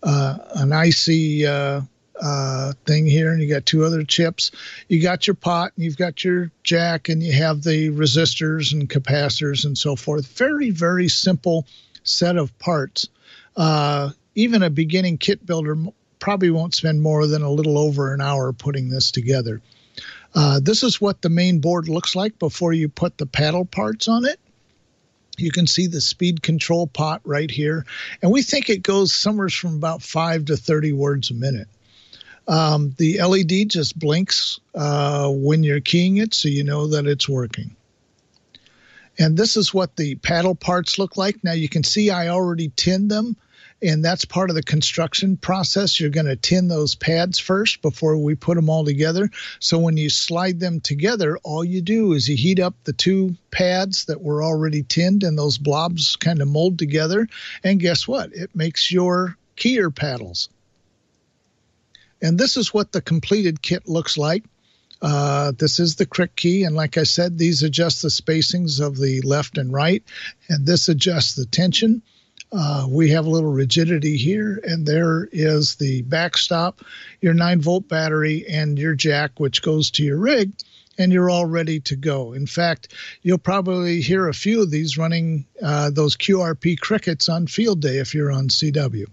an IC thing here, and you got two other chips. You got your pot, and you've got your jack, and you have the resistors and capacitors and so forth. Very, very simple set of parts. Even a beginning kit builder probably won't spend more than a little over an hour putting this together. This is what the main board looks like before you put the paddle parts on it. You can see the speed control pot right here, and we think it goes somewhere from about 5 to 30 words a minute. The LED just blinks when you're keying it, so you know that it's working. And this is what the paddle parts look like. Now you can see I already tinned them, and that's part of the construction process. You're going to tin those pads first before we put them all together. So when you slide them together, all you do is you heat up the two pads that were already tinned, and those blobs kind of mold together. And guess what? It makes your keyer paddles. And this is what the completed kit looks like. This is the crick key, and like I said, these adjust the spacings of the left and right, and this adjusts the tension. We have a little rigidity here, and there is the backstop, your 9-volt battery, and your jack, which goes to your rig, and you're all ready to go. In fact, you'll probably hear a few of these running those QRP crickets on field day if you're on CW.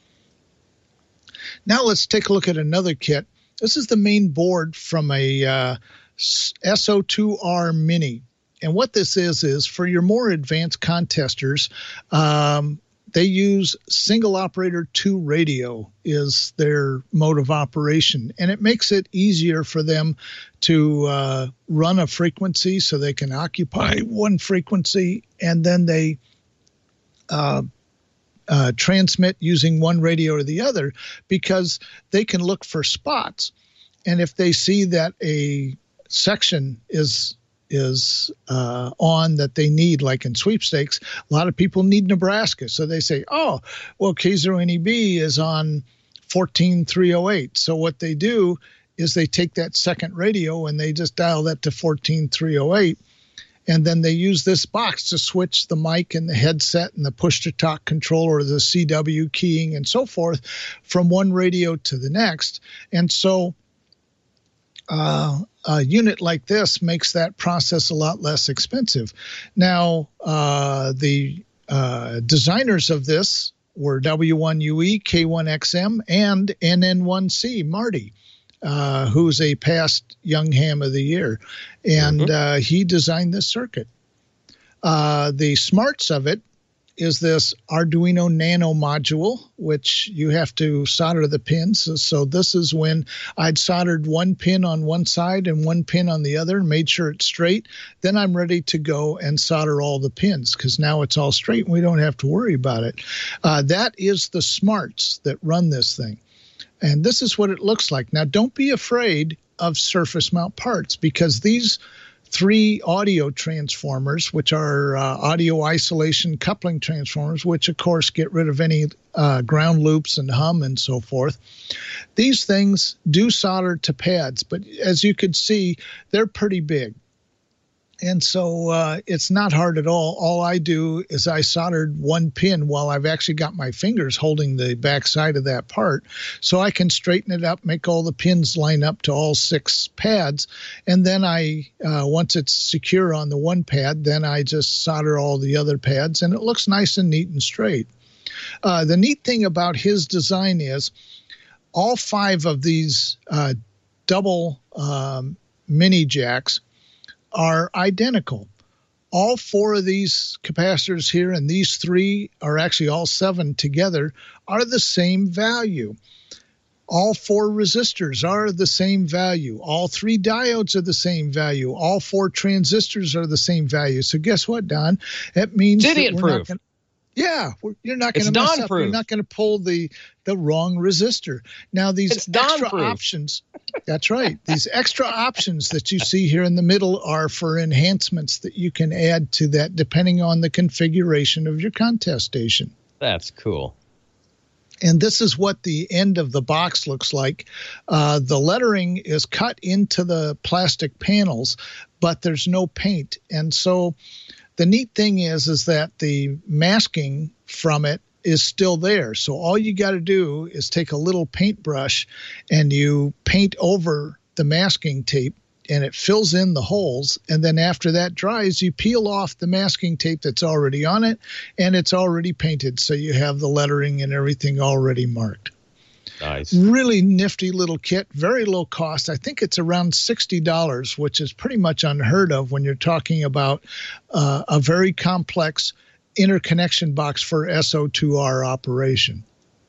Now let's take a look at another kit. This is the main board from a SO2R Mini. And what this is for your more advanced contesters, they use single operator 2 radio is their mode of operation. And it makes it easier for them to run a frequency so they can occupy one frequency, and then they transmit using one radio or the other, because they can look for spots. And if they see that a section is on that they need, like in sweepstakes, a lot of people need Nebraska. So they say, oh, well, K0NEB is on 14308. So what they do is they take that second radio and they just dial that to 14308. And then they use this box to switch the mic and the headset and the push-to-talk controller, the CW keying and so forth from one radio to the next. And so a unit like this makes that process a lot less expensive. Now, the designers of this were W1UE, K1XM, and NN1C, Marty, who's a past Young Ham of the Year. And he designed this circuit. The smarts of it is this Arduino Nano module, which you have to solder the pins. So this is when I'd soldered one pin on one side and one pin on the other, made sure it's straight. Then I'm ready to go and solder all the pins, because now it's all straight and we don't have to worry about it. That is the smarts that run this thing. And this is what it looks like. Now, don't be afraid of surface mount parts, because these 3 audio transformers, which are audio isolation coupling transformers, which of course get rid of any ground loops and hum and so forth. These things do solder to pads, but as you could see, they're pretty big. And so it's not hard at all. All I do is I soldered one pin while I've actually got my fingers holding the back side of that part, so I can straighten it up, make all the pins line up to all 6 pads. And then once it's secure on the one pad, then I just solder all the other pads, and it looks nice and neat and straight. The neat thing about his design is all 5 of these double mini jacks are identical. All 4 of these capacitors here, and these 3 are actually all 7 together, are the same value. All 4 resistors are the same value. All 3 diodes are the same value. All 4 transistors are the same value. So guess what, Don? It means idiot-proof. You're not going to mess up. You're not going to pull the wrong resistor. Now, these extra options, that's right. These extra options that you see here in the middle are for enhancements that you can add to that depending on the configuration of your contest station. That's cool. And this is what the end of the box looks like. The lettering is cut into the plastic panels, but there's no paint. And so the neat thing is that the masking from it is still there. So all you got to do is take a little paintbrush and you paint over the masking tape, and it fills in the holes. And then after that dries, you peel off the masking tape that's already on it, and it's already painted. So you have the lettering and everything already marked. Nice. Really nifty little kit, very low cost. I think it's around $60, which is pretty much unheard of when you're talking about a very complex interconnection box for SO2R operation.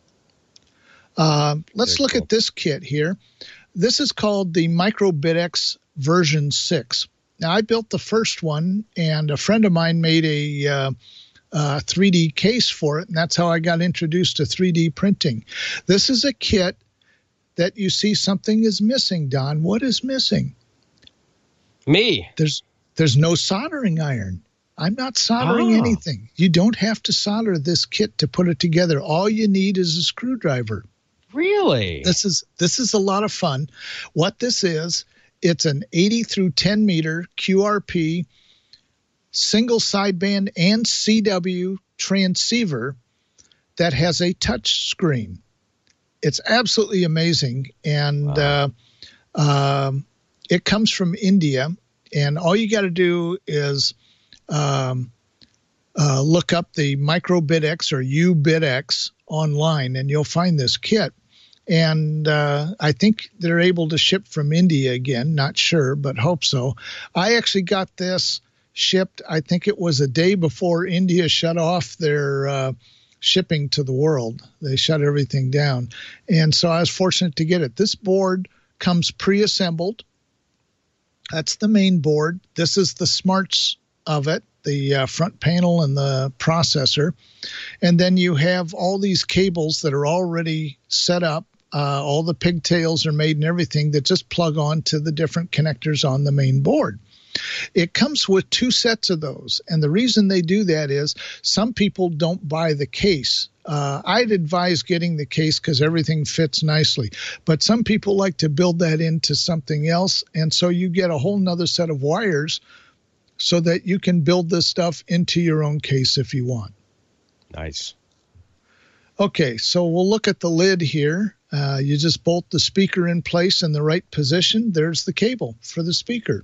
Let's look at this kit here. This is called the MicroBitX version 6. Now, I built the first one, and a friend of mine made a 3D case for it, and that's how I got introduced to 3D printing. This is a kit that you see something is missing, Don. What is missing? Me. There's no soldering iron. I'm not soldering anything. You don't have to solder this kit to put it together. All you need is a screwdriver. Really? This is a lot of fun. What this is, it's an 80 through 10 meter QRP single sideband and CW transceiver that has a touch screen. It's absolutely amazing, and it comes from India. And all you got to do is look up the MicroBitX or UBitX online, and you'll find this kit. And I think they're able to ship from India again. Not sure, but hope so. I actually got this shipped, I think it was a day before India shut off their shipping to the world. They shut everything down. And so I was fortunate to get it. This board comes pre-assembled. That's the main board. This is the smarts of it, the front panel and the processor. And then you have all these cables that are already set up. All the pigtails are made and everything that just plug on to the different connectors on the main board. It comes with 2 sets of those. And the reason they do that is some people don't buy the case. I'd advise getting the case because everything fits nicely. But some people like to build that into something else. And so you get a whole nother set of wires so that you can build this stuff into your own case if you want. Nice. Okay, so we'll look at the lid here. You just bolt the speaker in place in the right position. There's the cable for the speaker.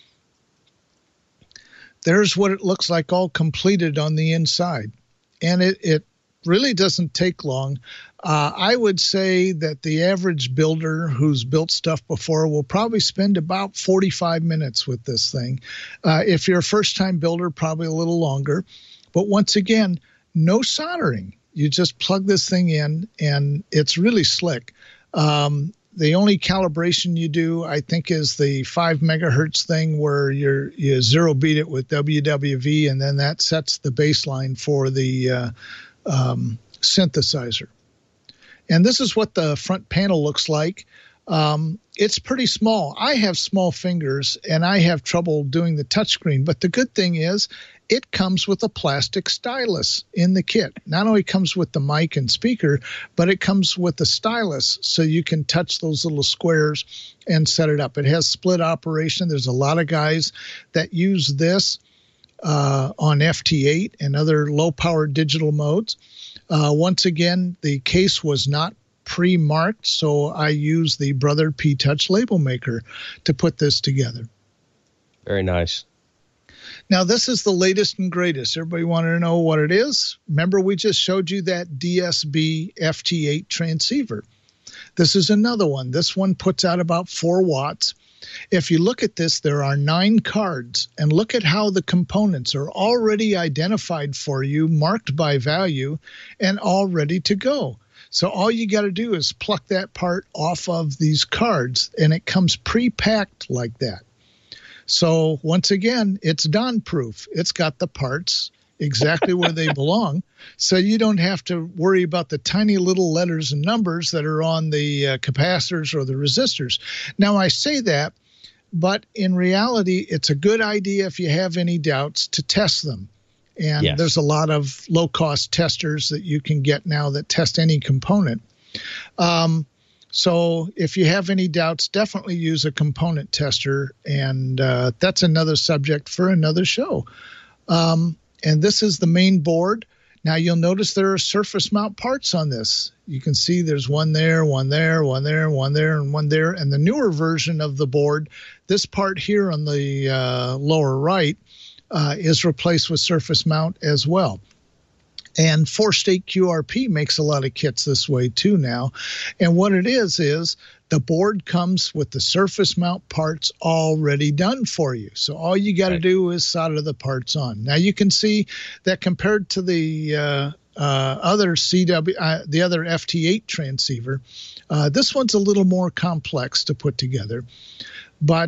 There's what it looks like all completed on the inside. And it really doesn't take long. I would say that the average builder who's built stuff before will probably spend about 45 minutes with this thing. If you're a first-time builder, probably a little longer. But once again, no soldering. You just plug this thing in, and it's really slick. The only calibration you do, I think, is the 5 megahertz thing where you zero beat it with WWV, and then that sets the baseline for the synthesizer. And this is what the front panel looks like. It's pretty small. I have small fingers, and I have trouble doing the touchscreen. But the good thing is it comes with a plastic stylus in the kit. Not only comes with the mic and speaker, but it comes with a stylus so you can touch those little squares and set it up. It has split operation. There's a lot of guys that use this on FT8 and other low-power digital modes. Once again, the case was not pre-marked, so I used the Brother P-Touch label maker to put this together. Very nice. Now, this is the latest and greatest. Everybody wanted to know what it is. Remember, we just showed you that DSB FT8 transceiver. This is another one. This one puts out about 4 watts. If you look at this, there are 9 cards, and look at how the components are already identified for you, marked by value, and all ready to go. So all you got to do is pluck that part off of these cards, and it comes pre-packed like that. So once again, it's Don-proof. It's got the parts exactly where they belong, so you don't have to worry about the tiny little letters and numbers that are on the capacitors or the resistors. Now, I say that, but in reality, it's a good idea if you have any doubts to test them. And yes, there's a lot of low-cost testers that you can get now that test any component. So if you have any doubts, definitely use a component tester, and that's another subject for another show. And this is the main board. Now you'll notice there are surface mount parts on this. You can see there's one there, one there, one there, one there, and one there. And the newer version of the board, this part here on the lower right, is replaced with surface mount as well. And 4-State QRP makes a lot of kits this way too now. And what it is the board comes with the surface mount parts already done for you. So all you got to do is solder the parts on. Now you can see that compared to the other the other FT8 transceiver, this one's a little more complex to put together, but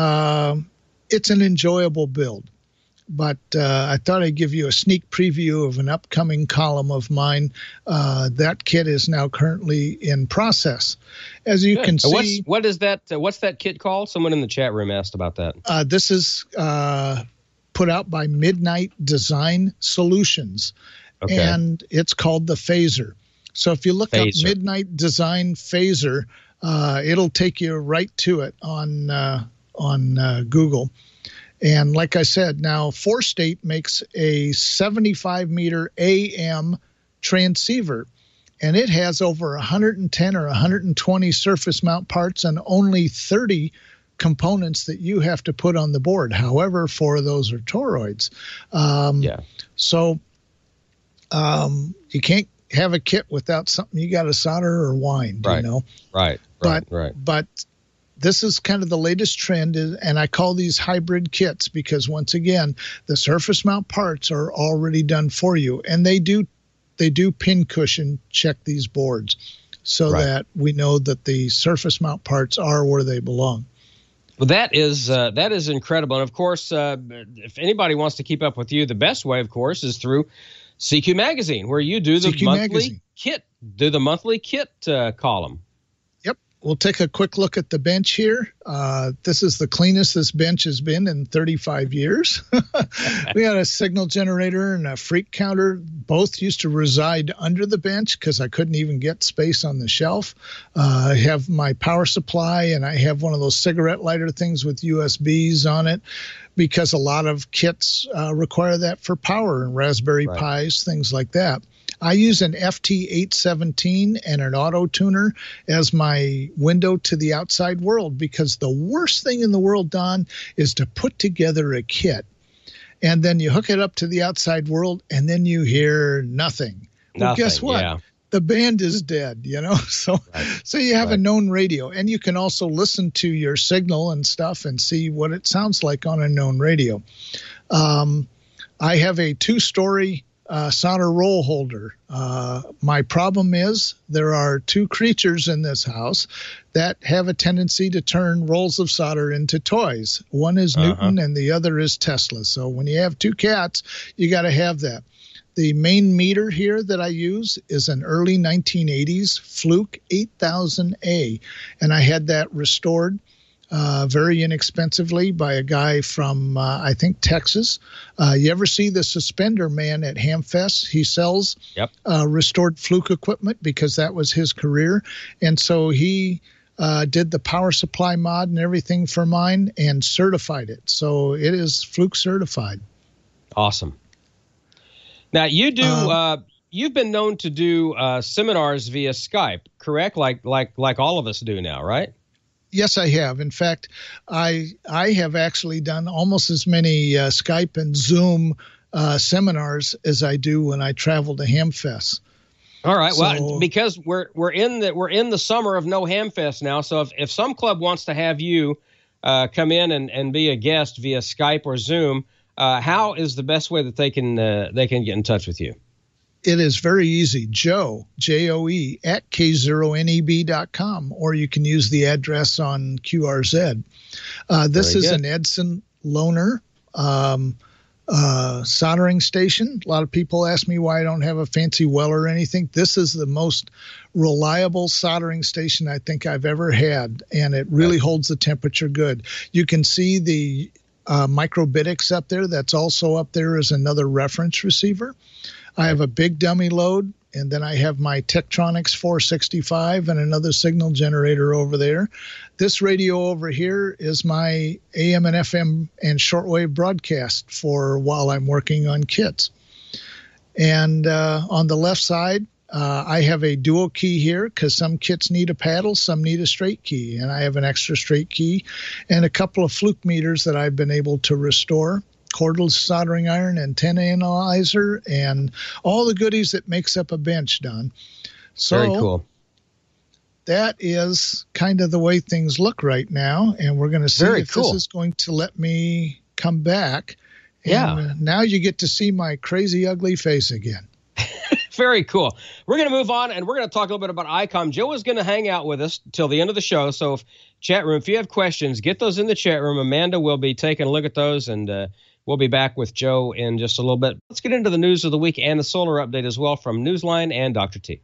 it's an enjoyable build. But I thought I'd give you a sneak preview of an upcoming column of mine. That kit is now currently in process. As you can see. What is that? What's that kit called? Someone in the chat room asked about that. This is put out by Midnight Design Solutions, and it's called the Phaser. So if you look up Midnight Design Phaser, it'll take you right to it on Google. And like I said, now 4-State makes a 75-meter AM transceiver, and it has over 110 or 120 surface mount parts and only 30 components that you have to put on the board. However, 4 of those are toroids. So you can't have a kit without something you got to solder or wind, you know? Right. But this is kind of the latest trend, and I call these hybrid kits because, once again, the surface mount parts are already done for you, and they do pin cushion check these boards so that we know that the surface mount parts are where they belong. Well, that is incredible. And, of course, if anybody wants to keep up with you, the best way, of course, is through CQ Magazine, where you do the monthly kit column. We'll take a quick look at the bench here. This is the cleanest this bench has been in 35 years. We had a signal generator and a freak counter. Both used to reside under the bench because I couldn't even get space on the shelf. I have my power supply, and I have one of those cigarette lighter things with USBs on it because a lot of kits require that for power, and Raspberry Pis, things like that. I use an FT817 and an auto tuner as my window to the outside world, because the worst thing in the world, Don, is to put together a kit and then you hook it up to the outside world and then you hear nothing. Well, guess what? Yeah. The band is dead, you know, so you have a known radio, and you can also listen to your signal and stuff and see what it sounds like on a known radio. I have a 2-story solder roll holder. My problem is there are 2 creatures in this house that have a tendency to turn rolls of solder into toys. One is Newton and the other is Tesla. So when you have 2 cats, you got to have that. The main meter here that I use is an early 1980s Fluke 8000A, and I had that restored very inexpensively by a guy from, I think, Texas. You ever see the Suspender Man at Hamfest? He sells restored Fluke equipment because that was his career. And so he did the power supply mod and everything for mine and certified it. So it is Fluke certified. Awesome. Now, you do you've been known to do seminars via Skype, correct? Like all of us do now, right? Yes, I have. In fact, I have actually done almost as many Skype and Zoom seminars as I do when I travel to Hamfest. All right. Well, because we're in the summer of no Hamfest now, so if some club wants to have you come in and be a guest via Skype or Zoom, how is the best way that they can get in touch with you? It is very easy. Joe, Joe, at K0NEB.com, or you can use the address on QRZ. This is an Edson loaner soldering station. A lot of people ask me why I don't have a fancy well or anything. This is the most reliable soldering station I think I've ever had, and it really holds the temperature good. You can see the Microbitics up there. That's also up there as another reference receiver. I have a big dummy load, and then I have my Tektronix 465 and another signal generator over there. This radio over here is my AM and FM and shortwave broadcast for while I'm working on kits. And on the left side, I have a dual key here because some kits need a paddle, some need a straight key. And I have an extra straight key and a couple of fluke meters that I've been able to restore, cordless soldering iron, antenna analyzer, and all the goodies that makes up a bench, Don. So very cool. That is kind of the way things look right now. And we're going to see if this is going to let me come back. And now you get to see my crazy, ugly face again. Very cool. We're going to move on, and we're going to talk a little bit about ICOM. Joe is going to hang out with us till the end of the show. So, chat room, if you have questions, get those in the chat room. Amanda will be taking a look at those, and we'll be back with Joe in just a little bit. Let's get into the news of the week and the solar update as well from Newsline and Dr. T.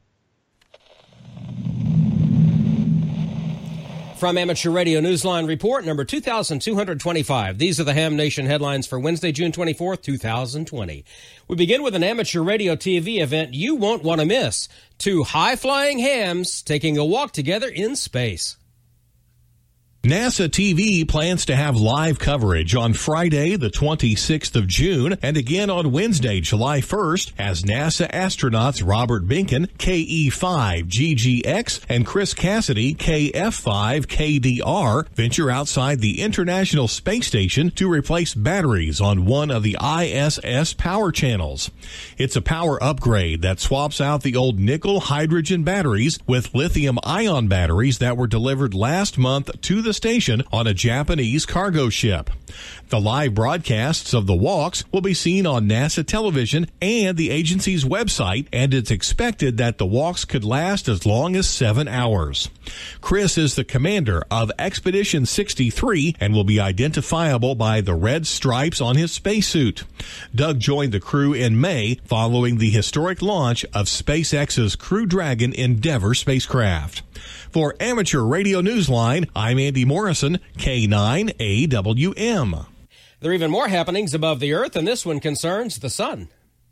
From Amateur Radio Newsline Report number 2225. These are the Ham Nation headlines for Wednesday, June 24th, 2020. We begin with an amateur radio TV event you won't want to miss. Two high-flying hams taking a walk together in space. NASA TV plans to have live coverage on Friday, the 26th of June, and again on Wednesday, July 1st, as NASA astronauts Robert Behnken, KE-5GGX, and Chris Cassidy, KF-5KDR, venture outside the International Space Station to replace batteries on one of the ISS power channels. It's a power upgrade that swaps out the old nickel-hydrogen batteries with lithium-ion batteries that were delivered last month to the station on a Japanese cargo ship. The live broadcasts of the walks will be seen on NASA television and the agency's website, and it's expected that the walks could last as long as 7 hours. Chris is the commander of Expedition 63 and will be identifiable by the red stripes on his spacesuit. Doug joined the crew in May following the historic launch of SpaceX's Crew Dragon Endeavour spacecraft. For Amateur Radio Newsline, I'm Andy Morrison, K9AWM. There are even more happenings above the Earth, and this one concerns the sun.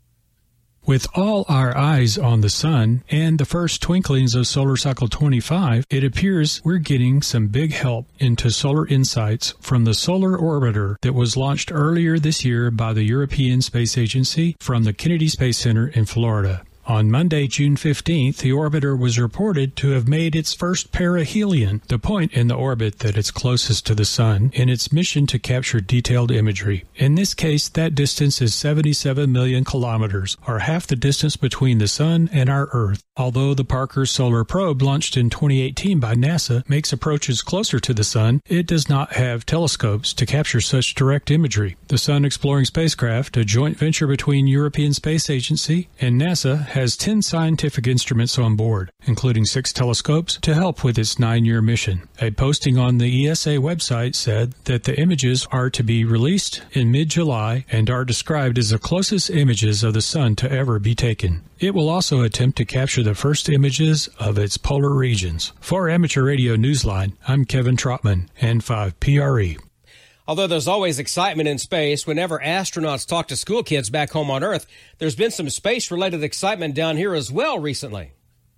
With all our eyes on the sun and the first twinklings of Solar Cycle 25, it appears we're getting some big help into solar insights from the Solar Orbiter that was launched earlier this year by the European Space Agency from the Kennedy Space Center in Florida. On Monday, June 15th, the orbiter was reported to have made its first perihelion, the point in the orbit that is closest to the sun, in its mission to capture detailed imagery. In this case, that distance is 77 million kilometers, or half the distance between the sun and our Earth. Although the Parker Solar Probe, launched in 2018 by NASA, makes approaches closer to the sun, it does not have telescopes to capture such direct imagery. The Sun Exploring Spacecraft, a joint venture between European Space Agency and NASA, has 10 scientific instruments on board, including 6 telescopes, to help with its 9-year mission. A posting on the ESA website said that the images are to be released in mid-July and are described as the closest images of the sun to ever be taken. It will also attempt to capture the first images of its polar regions. For Amateur Radio Newsline, I'm Kevin Trotman, N5PRE. Although there's always excitement in space, whenever astronauts talk to school kids back home on Earth, there's been some space-related excitement down here as well recently.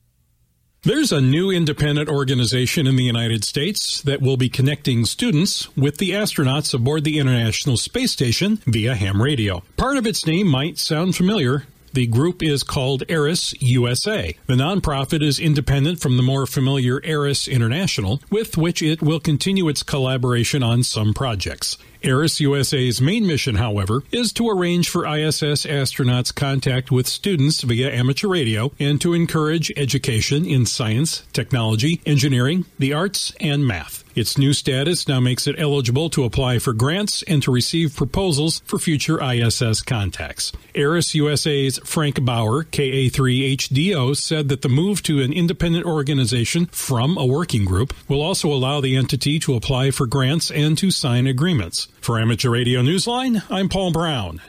There's a new independent organization in the United States that will be connecting students with the astronauts aboard the International Space Station via ham radio. Part of its name might sound familiar. The group is called ARIS USA. The nonprofit is independent from the more familiar ARIS International, with which it will continue its collaboration on some projects. ARIS USA's main mission, however, is to arrange for ISS astronauts contact with students via amateur radio and to encourage education in science, technology, engineering, the arts, and math. Its new status now makes it eligible to apply for grants and to receive proposals for future ISS contacts. ARIS USA's Frank Bauer, KA3HDO, said that the move to an independent organization from a working group will also allow the entity to apply for grants and to sign agreements. For Amateur Radio Newsline, I'm Paul Brown,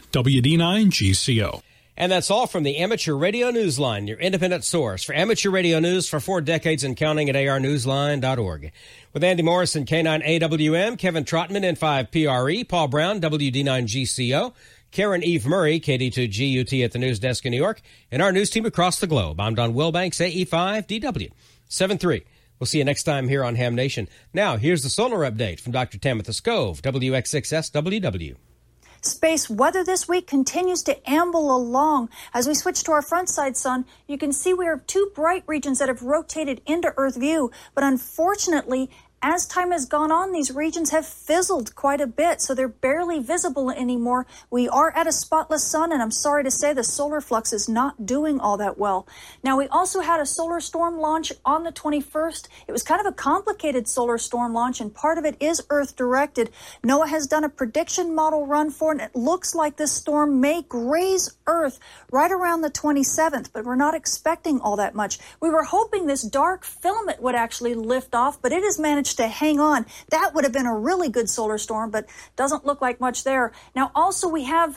WD9GCO. And that's all from the Amateur Radio Newsline, your independent source for amateur radio news for 4 decades and counting at arnewsline.org. With Andy Morrison, K9AWM, Kevin Trotman, N5PRE, Paul Brown, WD9GCO, Karen Eve Murray, KD2GUT at the news desk in New York, and our news team across the globe. I'm Don Wilbanks, AE5DW 73. We'll see you next time here on Ham Nation. Now, here's the solar update from Dr. Tamitha Skov, WX6SWW. Space weather this week continues to amble along. As we switch to our front side sun, you can see we have two bright regions that have rotated into Earth view, but unfortunately, as time has gone on, these regions have fizzled quite a bit, so they're barely visible anymore. We are at a spotless sun, and I'm sorry to say the solar flux is not doing all that well. Now, we also had a solar storm launch on the 21st. It was kind of a complicated solar storm launch, and part of it is Earth-directed. NOAA has done a prediction model run for it, and it looks like this storm may graze Earth right around the 27th, but we're not expecting all that much. We were hoping this dark filament would actually lift off, but it has managed to hang on. That would have been a really good solar storm, but doesn't look like much there. Now, also, we have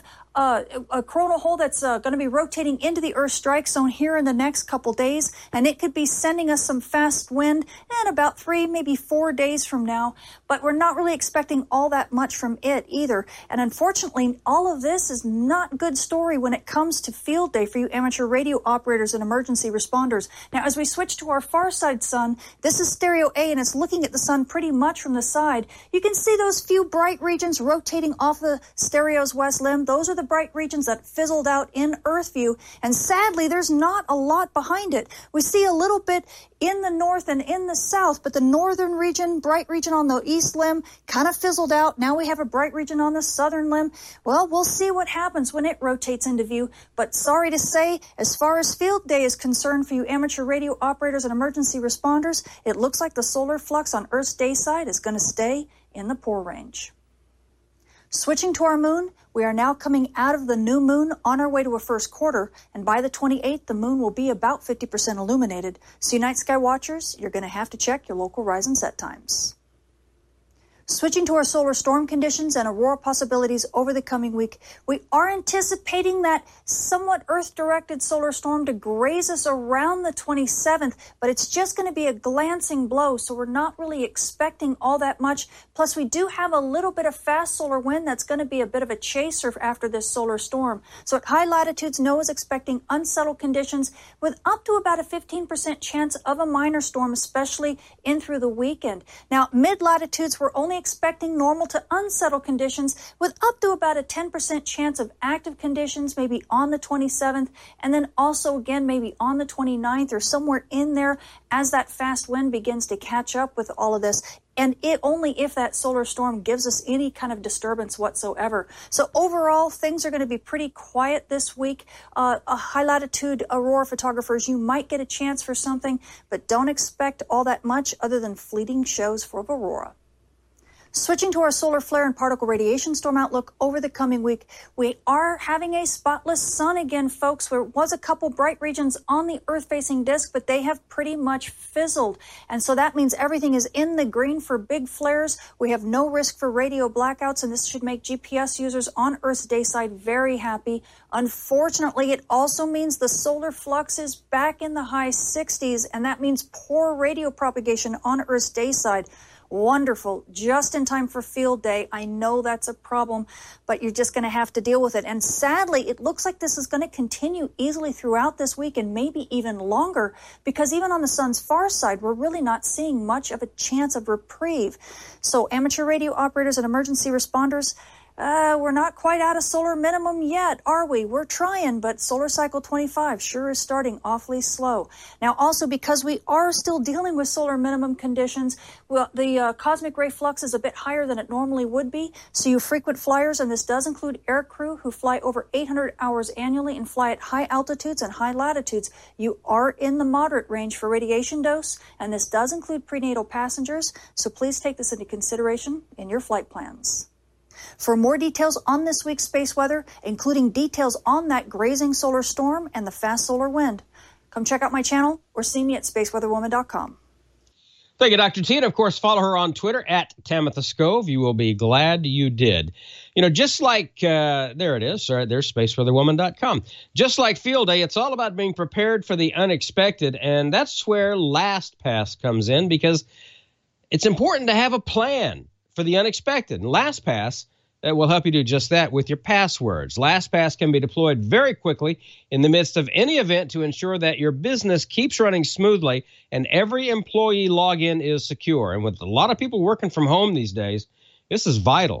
a coronal hole that's going to be rotating into the Earth strike zone here in the next couple days, and it could be sending us some fast wind in about 3, maybe 4 days from now, but we're not really expecting all that much from it either. And unfortunately, all of this is not a good story when it comes to field day for you amateur radio operators and emergency responders. Now, as we switch to our far side sun, this is stereo A, and it's looking at the sun pretty much from the side. You can see those few bright regions rotating off the stereo's west limb. Those are the bright regions that fizzled out in Earth view, and sadly there's not a lot behind it. We see a little bit in the north and in the south, but the northern region, bright region on the east limb, kind of fizzled out. Now we have a bright region on the southern limb. Well, we'll see what happens when it rotates into view, but sorry to say, as far as field day is concerned for you amateur radio operators and emergency responders, it looks like the solar flux on Earth's day side is going to stay in the poor range. Switching to our moon, we are now coming out of the new moon on our way to a first quarter, and by the 28th, the moon will be about 50% illuminated. So you night sky watchers, you're going to have to check your local rise and set times. Switching to our solar storm conditions and aurora possibilities over the coming week, we are anticipating that somewhat Earth-directed solar storm to graze us around the 27th, but it's just going to be a glancing blow, so we're not really expecting all that much. Plus, we do have a little bit of fast solar wind that's going to be a bit of a chaser after this solar storm. So at high latitudes, NOAA is expecting unsettled conditions with up to about a 15% chance of a minor storm, especially in through the weekend. Now, mid-latitudes, we're only expecting normal to unsettled conditions with up to about a 10% chance of active conditions, maybe on the 27th, and then also again maybe on the 29th or somewhere in there as that fast wind begins to catch up with all of this. And it only if that solar storm gives us any kind of disturbance whatsoever. So overall, things are going to be pretty quiet this week. High latitude aurora photographers, you might get a chance for something, but don't expect all that much other than fleeting shows for aurora. Switching to our solar flare and particle radiation storm outlook over the coming week, we are having a spotless sun again, folks. There was a couple bright regions on the Earth-facing disk, but they have pretty much fizzled. And so that means everything is in the green for big flares. We have no risk for radio blackouts, and this should make GPS users on Earth's day side very happy. Unfortunately, it also means the solar flux is back in the high 60s, and that means poor radio propagation on Earth's day side. Wonderful. Just in time for field day. I know that's a problem, but you're just going to have to deal with it. And sadly, it looks like this is going to continue easily throughout this week and maybe even longer, because even on the sun's far side, we're really not seeing much of a chance of reprieve. So amateur radio operators and emergency responders, we're not quite out of solar minimum yet, are we? We're trying, but solar cycle 25 sure is starting awfully slow. Now, also because we are still dealing with solar minimum conditions, well, the cosmic ray flux is a bit higher than it normally would be. So you frequent flyers, and this does include air crew who fly over 800 hours annually and fly at high altitudes and high latitudes, you are in the moderate range for radiation dose, and this does include prenatal passengers. So please take this into consideration in your flight plans. For more details on this week's space weather, including details on that grazing solar storm and the fast solar wind, come check out my channel or see me at spaceweatherwoman.com. Thank you, Dr. T. And, of course, follow her on Twitter at Tamitha Skov. You will be glad you did. You know, just like, there it is. All right, there's spaceweatherwoman.com. Just like field day, it's all about being prepared for the unexpected. And that's where LastPass comes in, because it's important to have a plan for the unexpected. And LastPass will help you do just that with your passwords. LastPass can be deployed very quickly in the midst of any event to ensure that your business keeps running smoothly and every employee login is secure. And with a lot of people working from home these days, this is vital.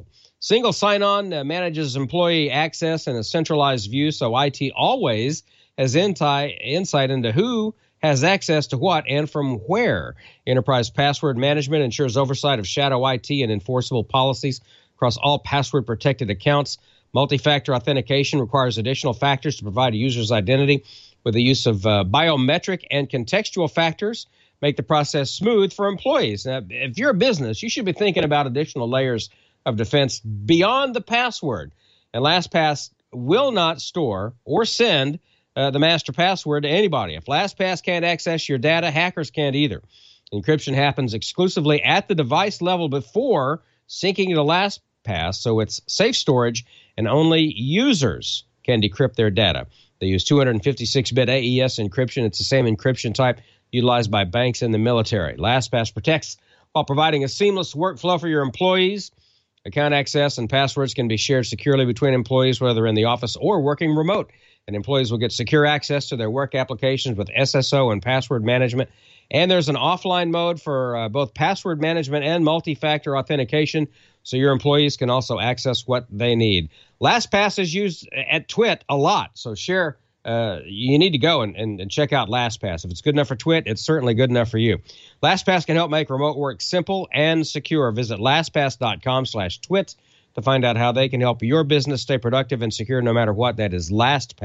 Single sign-on manages employee access in a centralized view, so IT always has insight into who has access to what and from where. Enterprise password management ensures oversight of shadow IT and enforceable policies across all password-protected accounts. Multi-factor authentication requires additional factors to provide a user's identity with the use of biometric and contextual factors. Make the process smooth for employees. Now, if you're a business, you should be thinking about additional layers of defense beyond the password. And LastPass will not store or send the master password to anybody. If LastPass can't access your data, hackers can't either. Encryption happens exclusively at the device level before syncing to LastPass, so it's safe storage, and only users can decrypt their data. They use 256-bit AES encryption. It's the same encryption type utilized by banks and the military. LastPass protects while providing a seamless workflow for your employees. Account access and passwords can be shared securely between employees, whether in the office or working remote. And employees will get secure access to their work applications with SSO and password management. And there's an offline mode for both password management and multi-factor authentication, so your employees can also access what they need. LastPass is used at TWiT a lot, so you need to go and check out LastPass. If it's good enough for TWiT, it's certainly good enough for you. LastPass can help make remote work simple and secure. Visit LastPass.com/TWiT to find out how they can help your business stay productive and secure no matter what. That is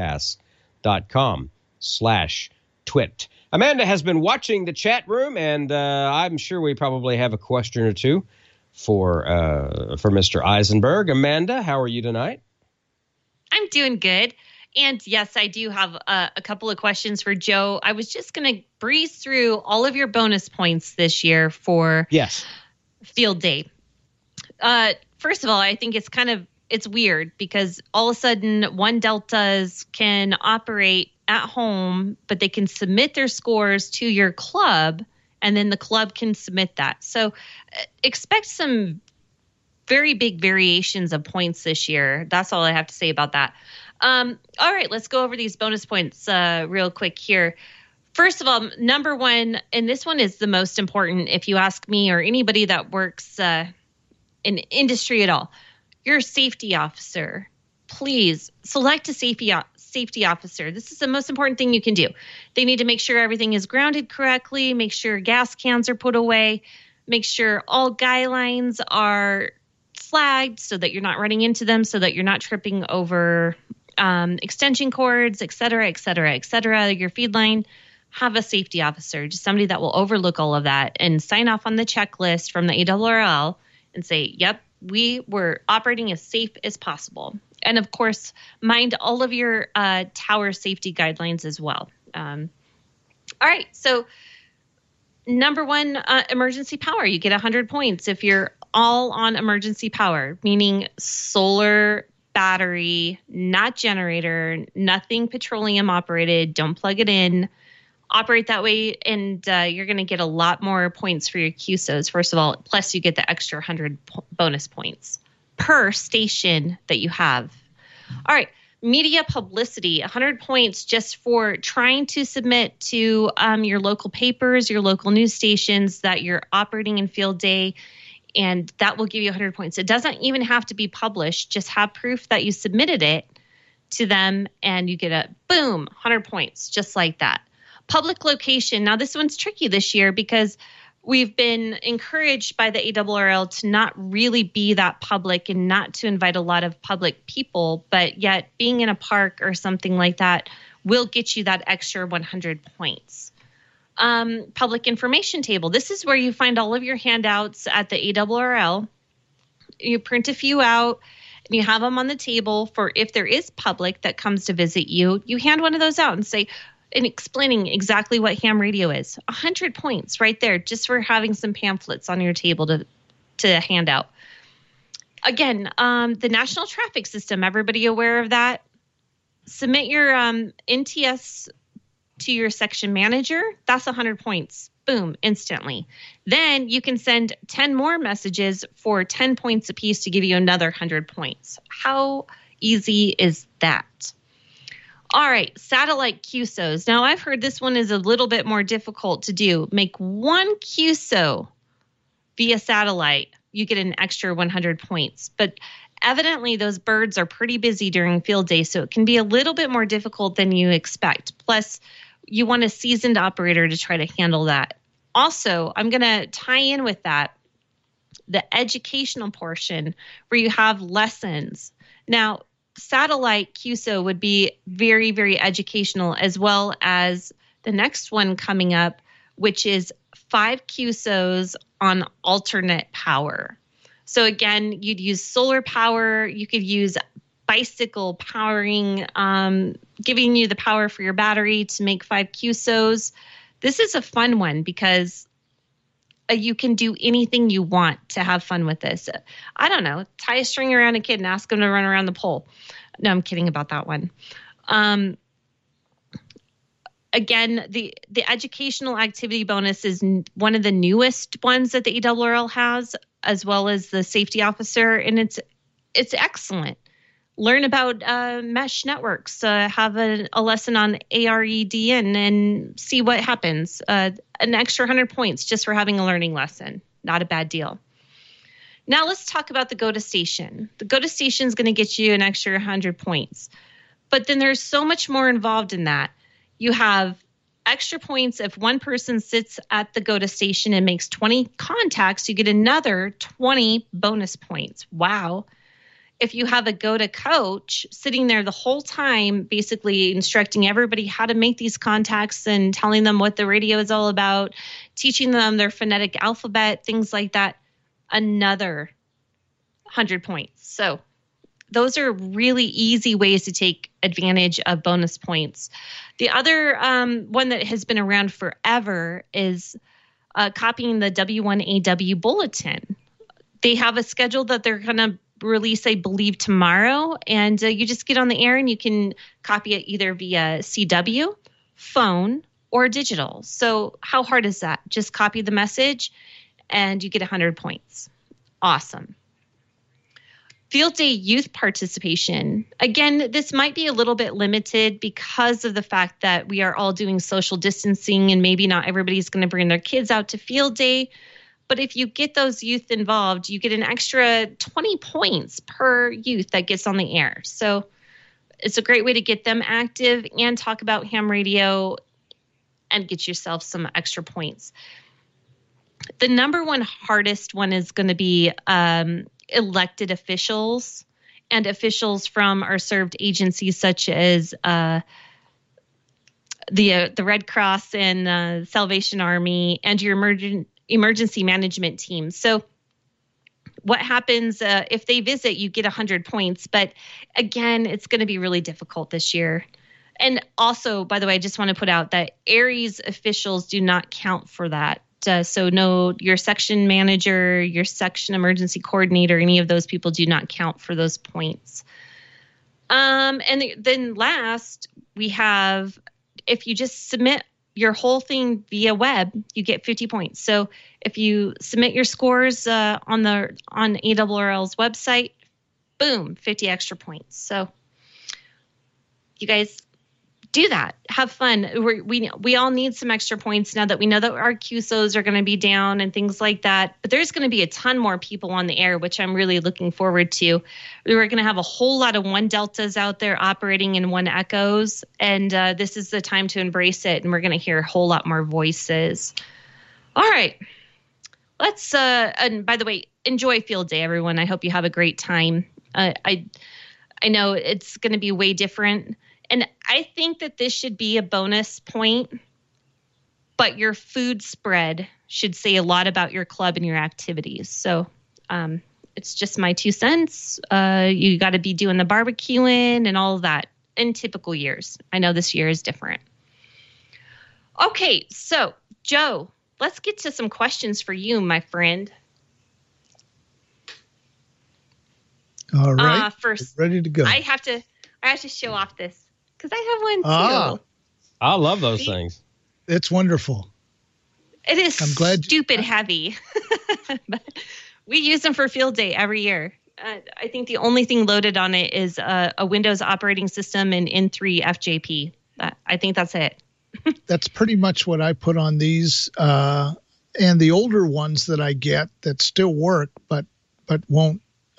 LastPass.com/TWiT. Amanda has been watching the chat room, and I'm sure we probably have a question or two for Mr. Eisenberg. Amanda, how are you tonight? I'm doing good. And yes, I do have a couple of questions for Joe. I was just going to breeze through all of your bonus points this year for Field Day. First of all, I think it's weird because all of a sudden 1 Deltas can operate at home, but they can submit their scores to your club, and then the club can submit that. So expect some very big variations of points this year. That's all I have to say about that. All right, let's go over these bonus points real quick here. First of all, number one, and this one is the most important if you ask me or anybody that works in industry at all, you're a safety officer. Please select a safety officer. This is the most important thing you can do. They need to make sure everything is grounded correctly, make sure gas cans are put away, make sure all guy lines are flagged so that you're not running into them, so that you're not tripping over extension cords, et cetera, et cetera, et cetera. Your feed line, have a safety officer, just somebody that will overlook all of that and sign off on the checklist from the ARRL and say, yep, we were operating as safe as possible. And of course, mind all of your tower safety guidelines as well. All right, so number one, emergency power. You get 100 points if you're all on emergency power, meaning solar, battery, not generator, nothing petroleum operated. Don't plug it in. Operate that way, and you're going to get a lot more points for your QSOs, first of all. Plus, you get the extra 100 bonus points per station that you have. All right, media publicity, 100 points just for trying to submit to your local papers, your local news stations that you're operating in Field Day, and that will give you 100 points. It doesn't even have to be published. Just have proof that you submitted it to them, and you get a, boom, 100 points, just like that. Public location. Now, this one's tricky this year because we've been encouraged by the ARRL to not really be that public and not to invite a lot of public people, but yet being in a park or something like that will get you that extra 100 points. Public information table. This is where you find all of your handouts at the ARRL. You print a few out and you have them on the table for if there is public that comes to visit you. You hand one of those out and say, and explaining exactly what ham radio is. 100 points right there just for having some pamphlets on your table to hand out. Again, the National Traffic System, everybody aware of that? Submit your NTS to your section manager. That's 100 points. Boom, instantly. Then you can send 10 more messages for 10 points apiece to give you another 100 points. How easy is that? All right, satellite QSOs. Now, I've heard this one is a little bit more difficult to do. Make one QSO via satellite. You get an extra 100 points. But evidently those birds are pretty busy during field day, so it can be a little bit more difficult than you expect. Plus, you want a seasoned operator to try to handle that. Also, I'm going to tie in with that the educational portion where you have lessons. Now, satellite QSO would be very, very educational, as well as the next one coming up, which is 5 QSOs on alternate power. So again, you'd use solar power. You could use bicycle powering, giving you the power for your battery to make 5 QSOs. This is a fun one because you can do anything you want to have fun with this. I don't know, tie a string around a kid and ask him to run around the pole. No, I'm kidding about that one. Again, the educational activity bonus is one of the newest ones that the ARRL has, as well as the safety officer, and it's excellent. Learn about mesh networks, have a lesson on AREDN and see what happens. An extra 100 points just for having a learning lesson. Not a bad deal. Now let's talk about the Go to Station. The Go to Station is going to get you an extra 100 points. But then there's so much more involved in that. You have extra points if one person sits at the Go to Station and makes 20 contacts, you get another 20 bonus points. Wow. If you have a Go to Coach sitting there the whole time, basically instructing everybody how to make these contacts and telling them what the radio is all about, teaching them their phonetic alphabet, things like that, another 100 points. So those are really easy ways to take advantage of bonus points. The other one that has been around forever is copying the W1AW bulletin. They have a schedule that they're going to release, I believe, tomorrow. And you just get on the air and you can copy it either via CW, phone, or digital. So how hard is that? Just copy the message and you get 100 points. Awesome. Field Day youth participation. Again, this might be a little bit limited because of the fact that we are all doing social distancing and maybe not everybody's going to bring their kids out to Field Day. But if you get those youth involved, you get an extra 20 points per youth that gets on the air. So it's a great way to get them active and talk about ham radio and get yourself some extra points. The number one hardest one is going to be elected officials and officials from our served agencies such as the Red Cross and Salvation Army and your emergency management team. So what happens if they visit, you get 100 points. But again, it's going to be really difficult this year. And also, by the way, I just want to put out that ARES officials do not count for that. So no, your section manager, your section emergency coordinator, any of those people do not count for those points. And then last, we have, if you just submit your whole thing via web, you get 50 points. So if you submit your scores on ARRL's website, boom, 50 extra points. So you guys do that. Have fun. We all need some extra points now that we know that our QSOs are going to be down and things like that. But there's going to be a ton more people on the air, which I'm really looking forward to. We're going to have a whole lot of 1 Deltas out there operating in 1 Echoes. And this is the time to embrace it. And we're going to hear a whole lot more voices. All right. Let's, and by the way, enjoy Field Day, everyone. I hope you have a great time. I know it's going to be way different. And I think that this should be a bonus point, but your food spread should say a lot about your club and your activities. So it's just my 2 cents. You got to be doing the barbecuing and all of that in typical years. I know this year is different. Okay, so Joe, let's get to some questions for you, my friend. All right, first, ready to go. I have to show off this. Because I have one too. I love those things. It's wonderful. It is I'm glad stupid heavy. But we use them for Field Day every year. I think the only thing loaded on it is a Windows operating system and N3 FJP. I think that's it. That's pretty much what I put on these. And the older ones that I get that still work but won't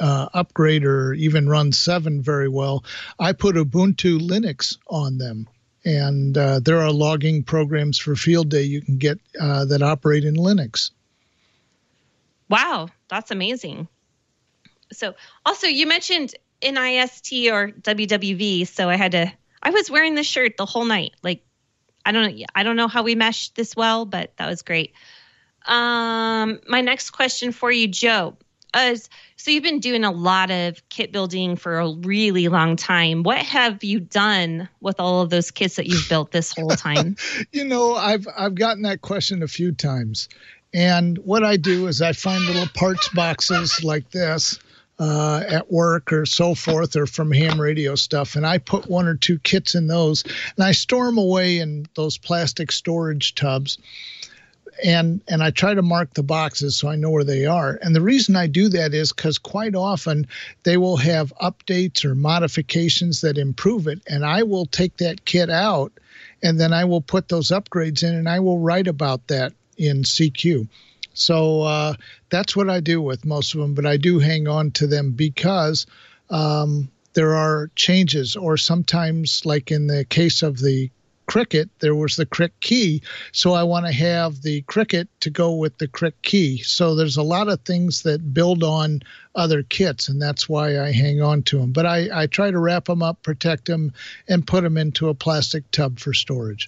upgrade or even run 7 very well, I put Ubuntu Linux on them. And there are logging programs for Field Day you can get that operate in Linux. Wow, that's amazing. So also you mentioned NIST or WWV, so I was wearing this shirt the whole night. Like, I don't know how we meshed this well, but that was great. My next question for you, Joe, is so you've been doing a lot of kit building for a really long time. What have you done with all of those kits that you've built this whole time? I've gotten that question a few times. And what I do is I find little parts boxes like this at work or so forth, or from ham radio stuff, and I put 1 or 2 kits in those, and I store them away in those plastic storage tubs. And I try to mark the boxes so I know where they are. And the reason I do that is because quite often they will have updates or modifications that improve it, and I will take that kit out, and then I will put those upgrades in, and I will write about that in CQ. So that's what I do with most of them, but I do hang on to them because there are changes, or sometimes, like in the case of the Cricket, there was the Crick key, so I want to have the Cricket to go with the Crick key. So there's a lot of things that build on other kits, and that's why I hang on to them. But I try to wrap them up, protect them, and put them into a plastic tub for storage.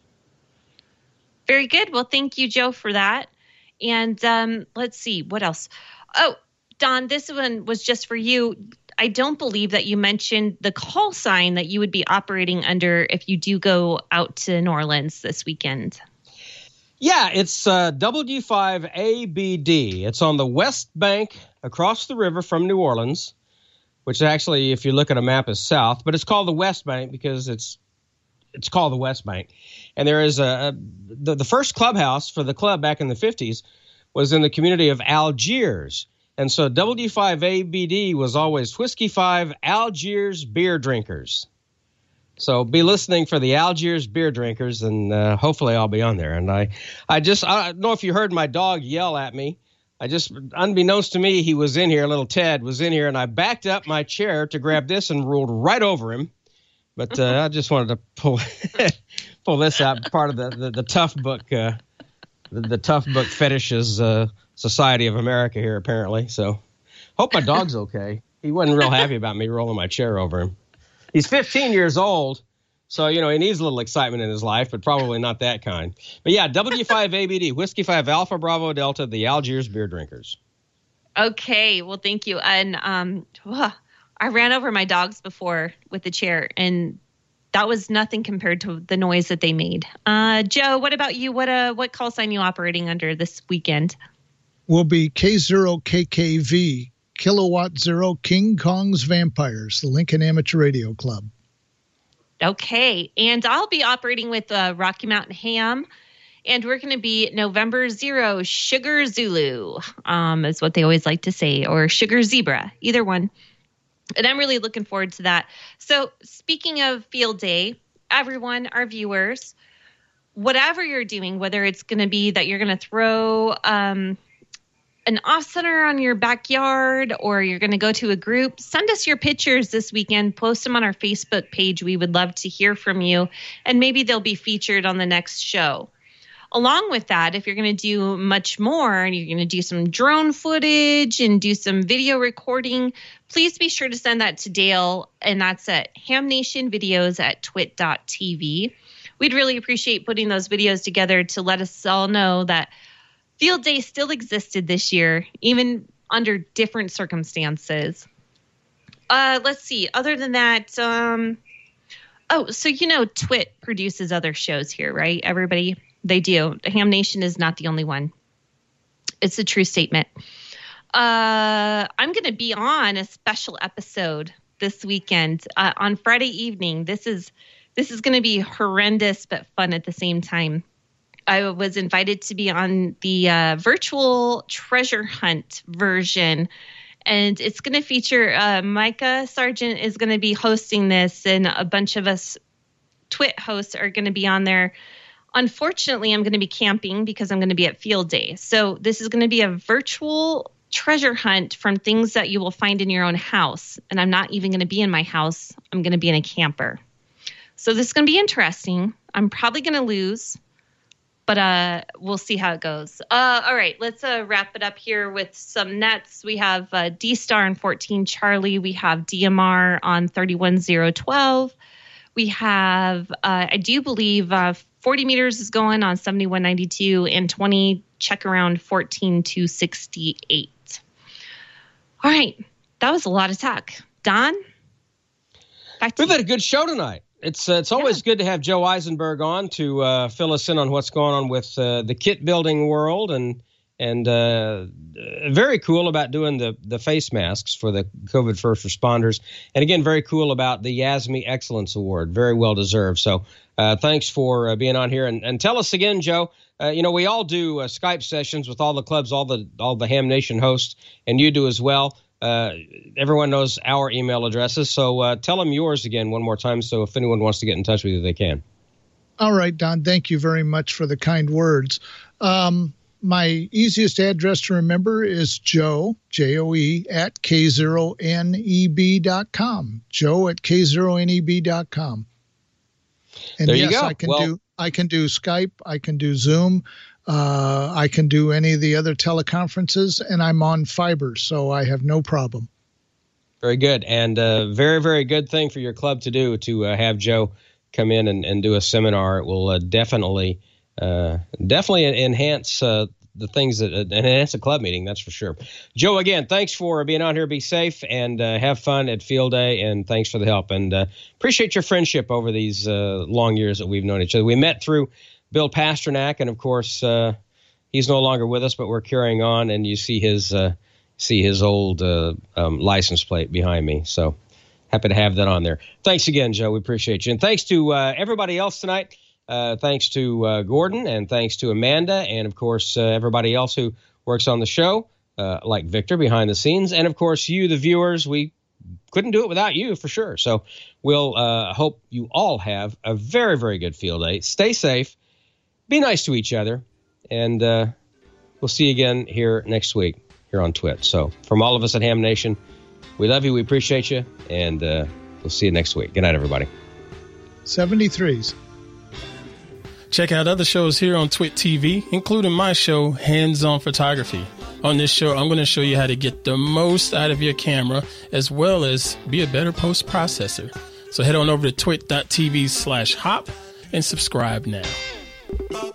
Very good. Well, thank you, Joe, for that. And let's see, what else? Oh, Don, this one was just for you. I don't believe that you mentioned the call sign that you would be operating under if you do go out to New Orleans this weekend. Yeah, it's W5ABD. It's on the west bank across the river from New Orleans, which actually, if you look at a map, is south, but it's called the West Bank because it's called the West Bank. And there is the first clubhouse for the club back in the 50s was in the community of Algiers. And so W5ABD was always Whiskey 5 Algiers beer drinkers. So be listening for the Algiers beer drinkers, and hopefully I'll be on there. And I don't know if you heard my dog yell at me. Unbeknownst to me, he was in here, little Ted was in here, and I backed up my chair to grab this and rolled right over him. But I just wanted to pull this out, part of the Tough Book, the Tough Book Fetishes Society of America here, apparently. So hope my dog's okay. He wasn't real happy about me rolling my chair over him. He's 15 years old, so, he needs a little excitement in his life, but probably not that kind. But yeah, W5ABD, Whiskey 5 Alpha Bravo Delta, the Algiers beer drinkers. Okay, well, thank you. And I ran over my dogs before with the chair, and that was nothing compared to the noise that they made. Joe, what about you? What call sign you operating under this weekend? Will be K0KKV, Kilowatt Zero, King Kong's Vampires, the Lincoln Amateur Radio Club. Okay, and I'll be operating with Rocky Mountain Ham, and we're going to be November 0, Sugar Zulu, is what they always like to say, or Sugar Zebra, either one. And I'm really looking forward to that. So speaking of Field Day, everyone, our viewers, whatever you're doing, whether it's going to be that you're going to throw an off-center on your backyard, or you're going to go to a group, send us your pictures this weekend. Post them on our Facebook page. We would love to hear from you, and maybe they'll be featured on the next show. Along with that, if you're going to do much more and you're going to do some drone footage and do some video recording, please be sure to send that to Dale, and that's at hamnationvideos@twit.tv. We'd really appreciate putting those videos together to let us all know that Field Day still existed this year, even under different circumstances. Let's see. Other than that, Twit produces other shows here, right? Everybody, they do. Ham Nation is not the only one. It's a true statement. I'm going to be on a special episode this weekend on Friday evening. This is going to be horrendous but fun at the same time. I was invited to be on the virtual treasure hunt version, and it's going to feature Micah Sargent is going to be hosting this, and a bunch of us Twit hosts are going to be on there. Unfortunately, I'm going to be camping because I'm going to be at Field Day. So this is going to be a virtual treasure hunt from things that you will find in your own house. And I'm not even going to be in my house. I'm going to be in a camper. So this is going to be interesting. I'm probably going to lose, but we'll see how it goes. All right, let's wrap it up here with some nets. We have D-Star on 14 Charlie. We have DMR on 31012. We have, I do believe, 40 meters is going on 7192 and 20 check around 14268. All right, that was a lot of talk. Don, back to We've had a good show tonight. It's always good to have Joe Eisenberg on to fill us in on what's going on with the kit building world, and very cool about doing the face masks for the COVID first responders. And again, very cool about the YASME Excellence Award. Very well deserved. So thanks for being on here. And tell us again, Joe, we all do Skype sessions with all the clubs, all the Ham Nation hosts, and you do as well. Everyone knows our email addresses. So tell them yours again one more time. So if anyone wants to get in touch with you, they can. All right, Don, thank you very much for the kind words. My easiest address to remember is Joe, Joe, at K0NEB.com. Joe at K0NEB.com. And there yes, you go. I can do Skype, I can do Zoom, I can do any of the other teleconferences, and I'm on fiber, so I have no problem. Very good. And very, very good thing for your club to do, to have Joe come in and do a seminar. It will definitely enhance the things that enhance a club meeting, that's for sure. Joe, again, thanks for being on here. Be safe and have fun at Field Day, and thanks for the help. And appreciate your friendship over these long years that we've known each other. We met through Bill Pasternak, and of course, he's no longer with us, but we're carrying on, and you see his old license plate behind me. So happy to have that on there. Thanks again, Joe. We appreciate you. And thanks to everybody else tonight. Thanks to Gordon, and thanks to Amanda, and of course everybody else who works on the show, like Victor behind the scenes, and of course you, the viewers. We couldn't do it without you for sure. So we'll hope you all have a very, very good field day. Stay safe, be nice to each other, and we'll see you again here next week here on Twit. So from all of us at Ham Nation, we love you, we appreciate you, and we'll see you next week. Good night, everybody. 73s. Check out other shows here on Twit TV, including my show, Hands On Photography. On this show, I'm going to show you how to get the most out of your camera, as well as be a better post-processor. So head on over to twit.tv/hop and subscribe now.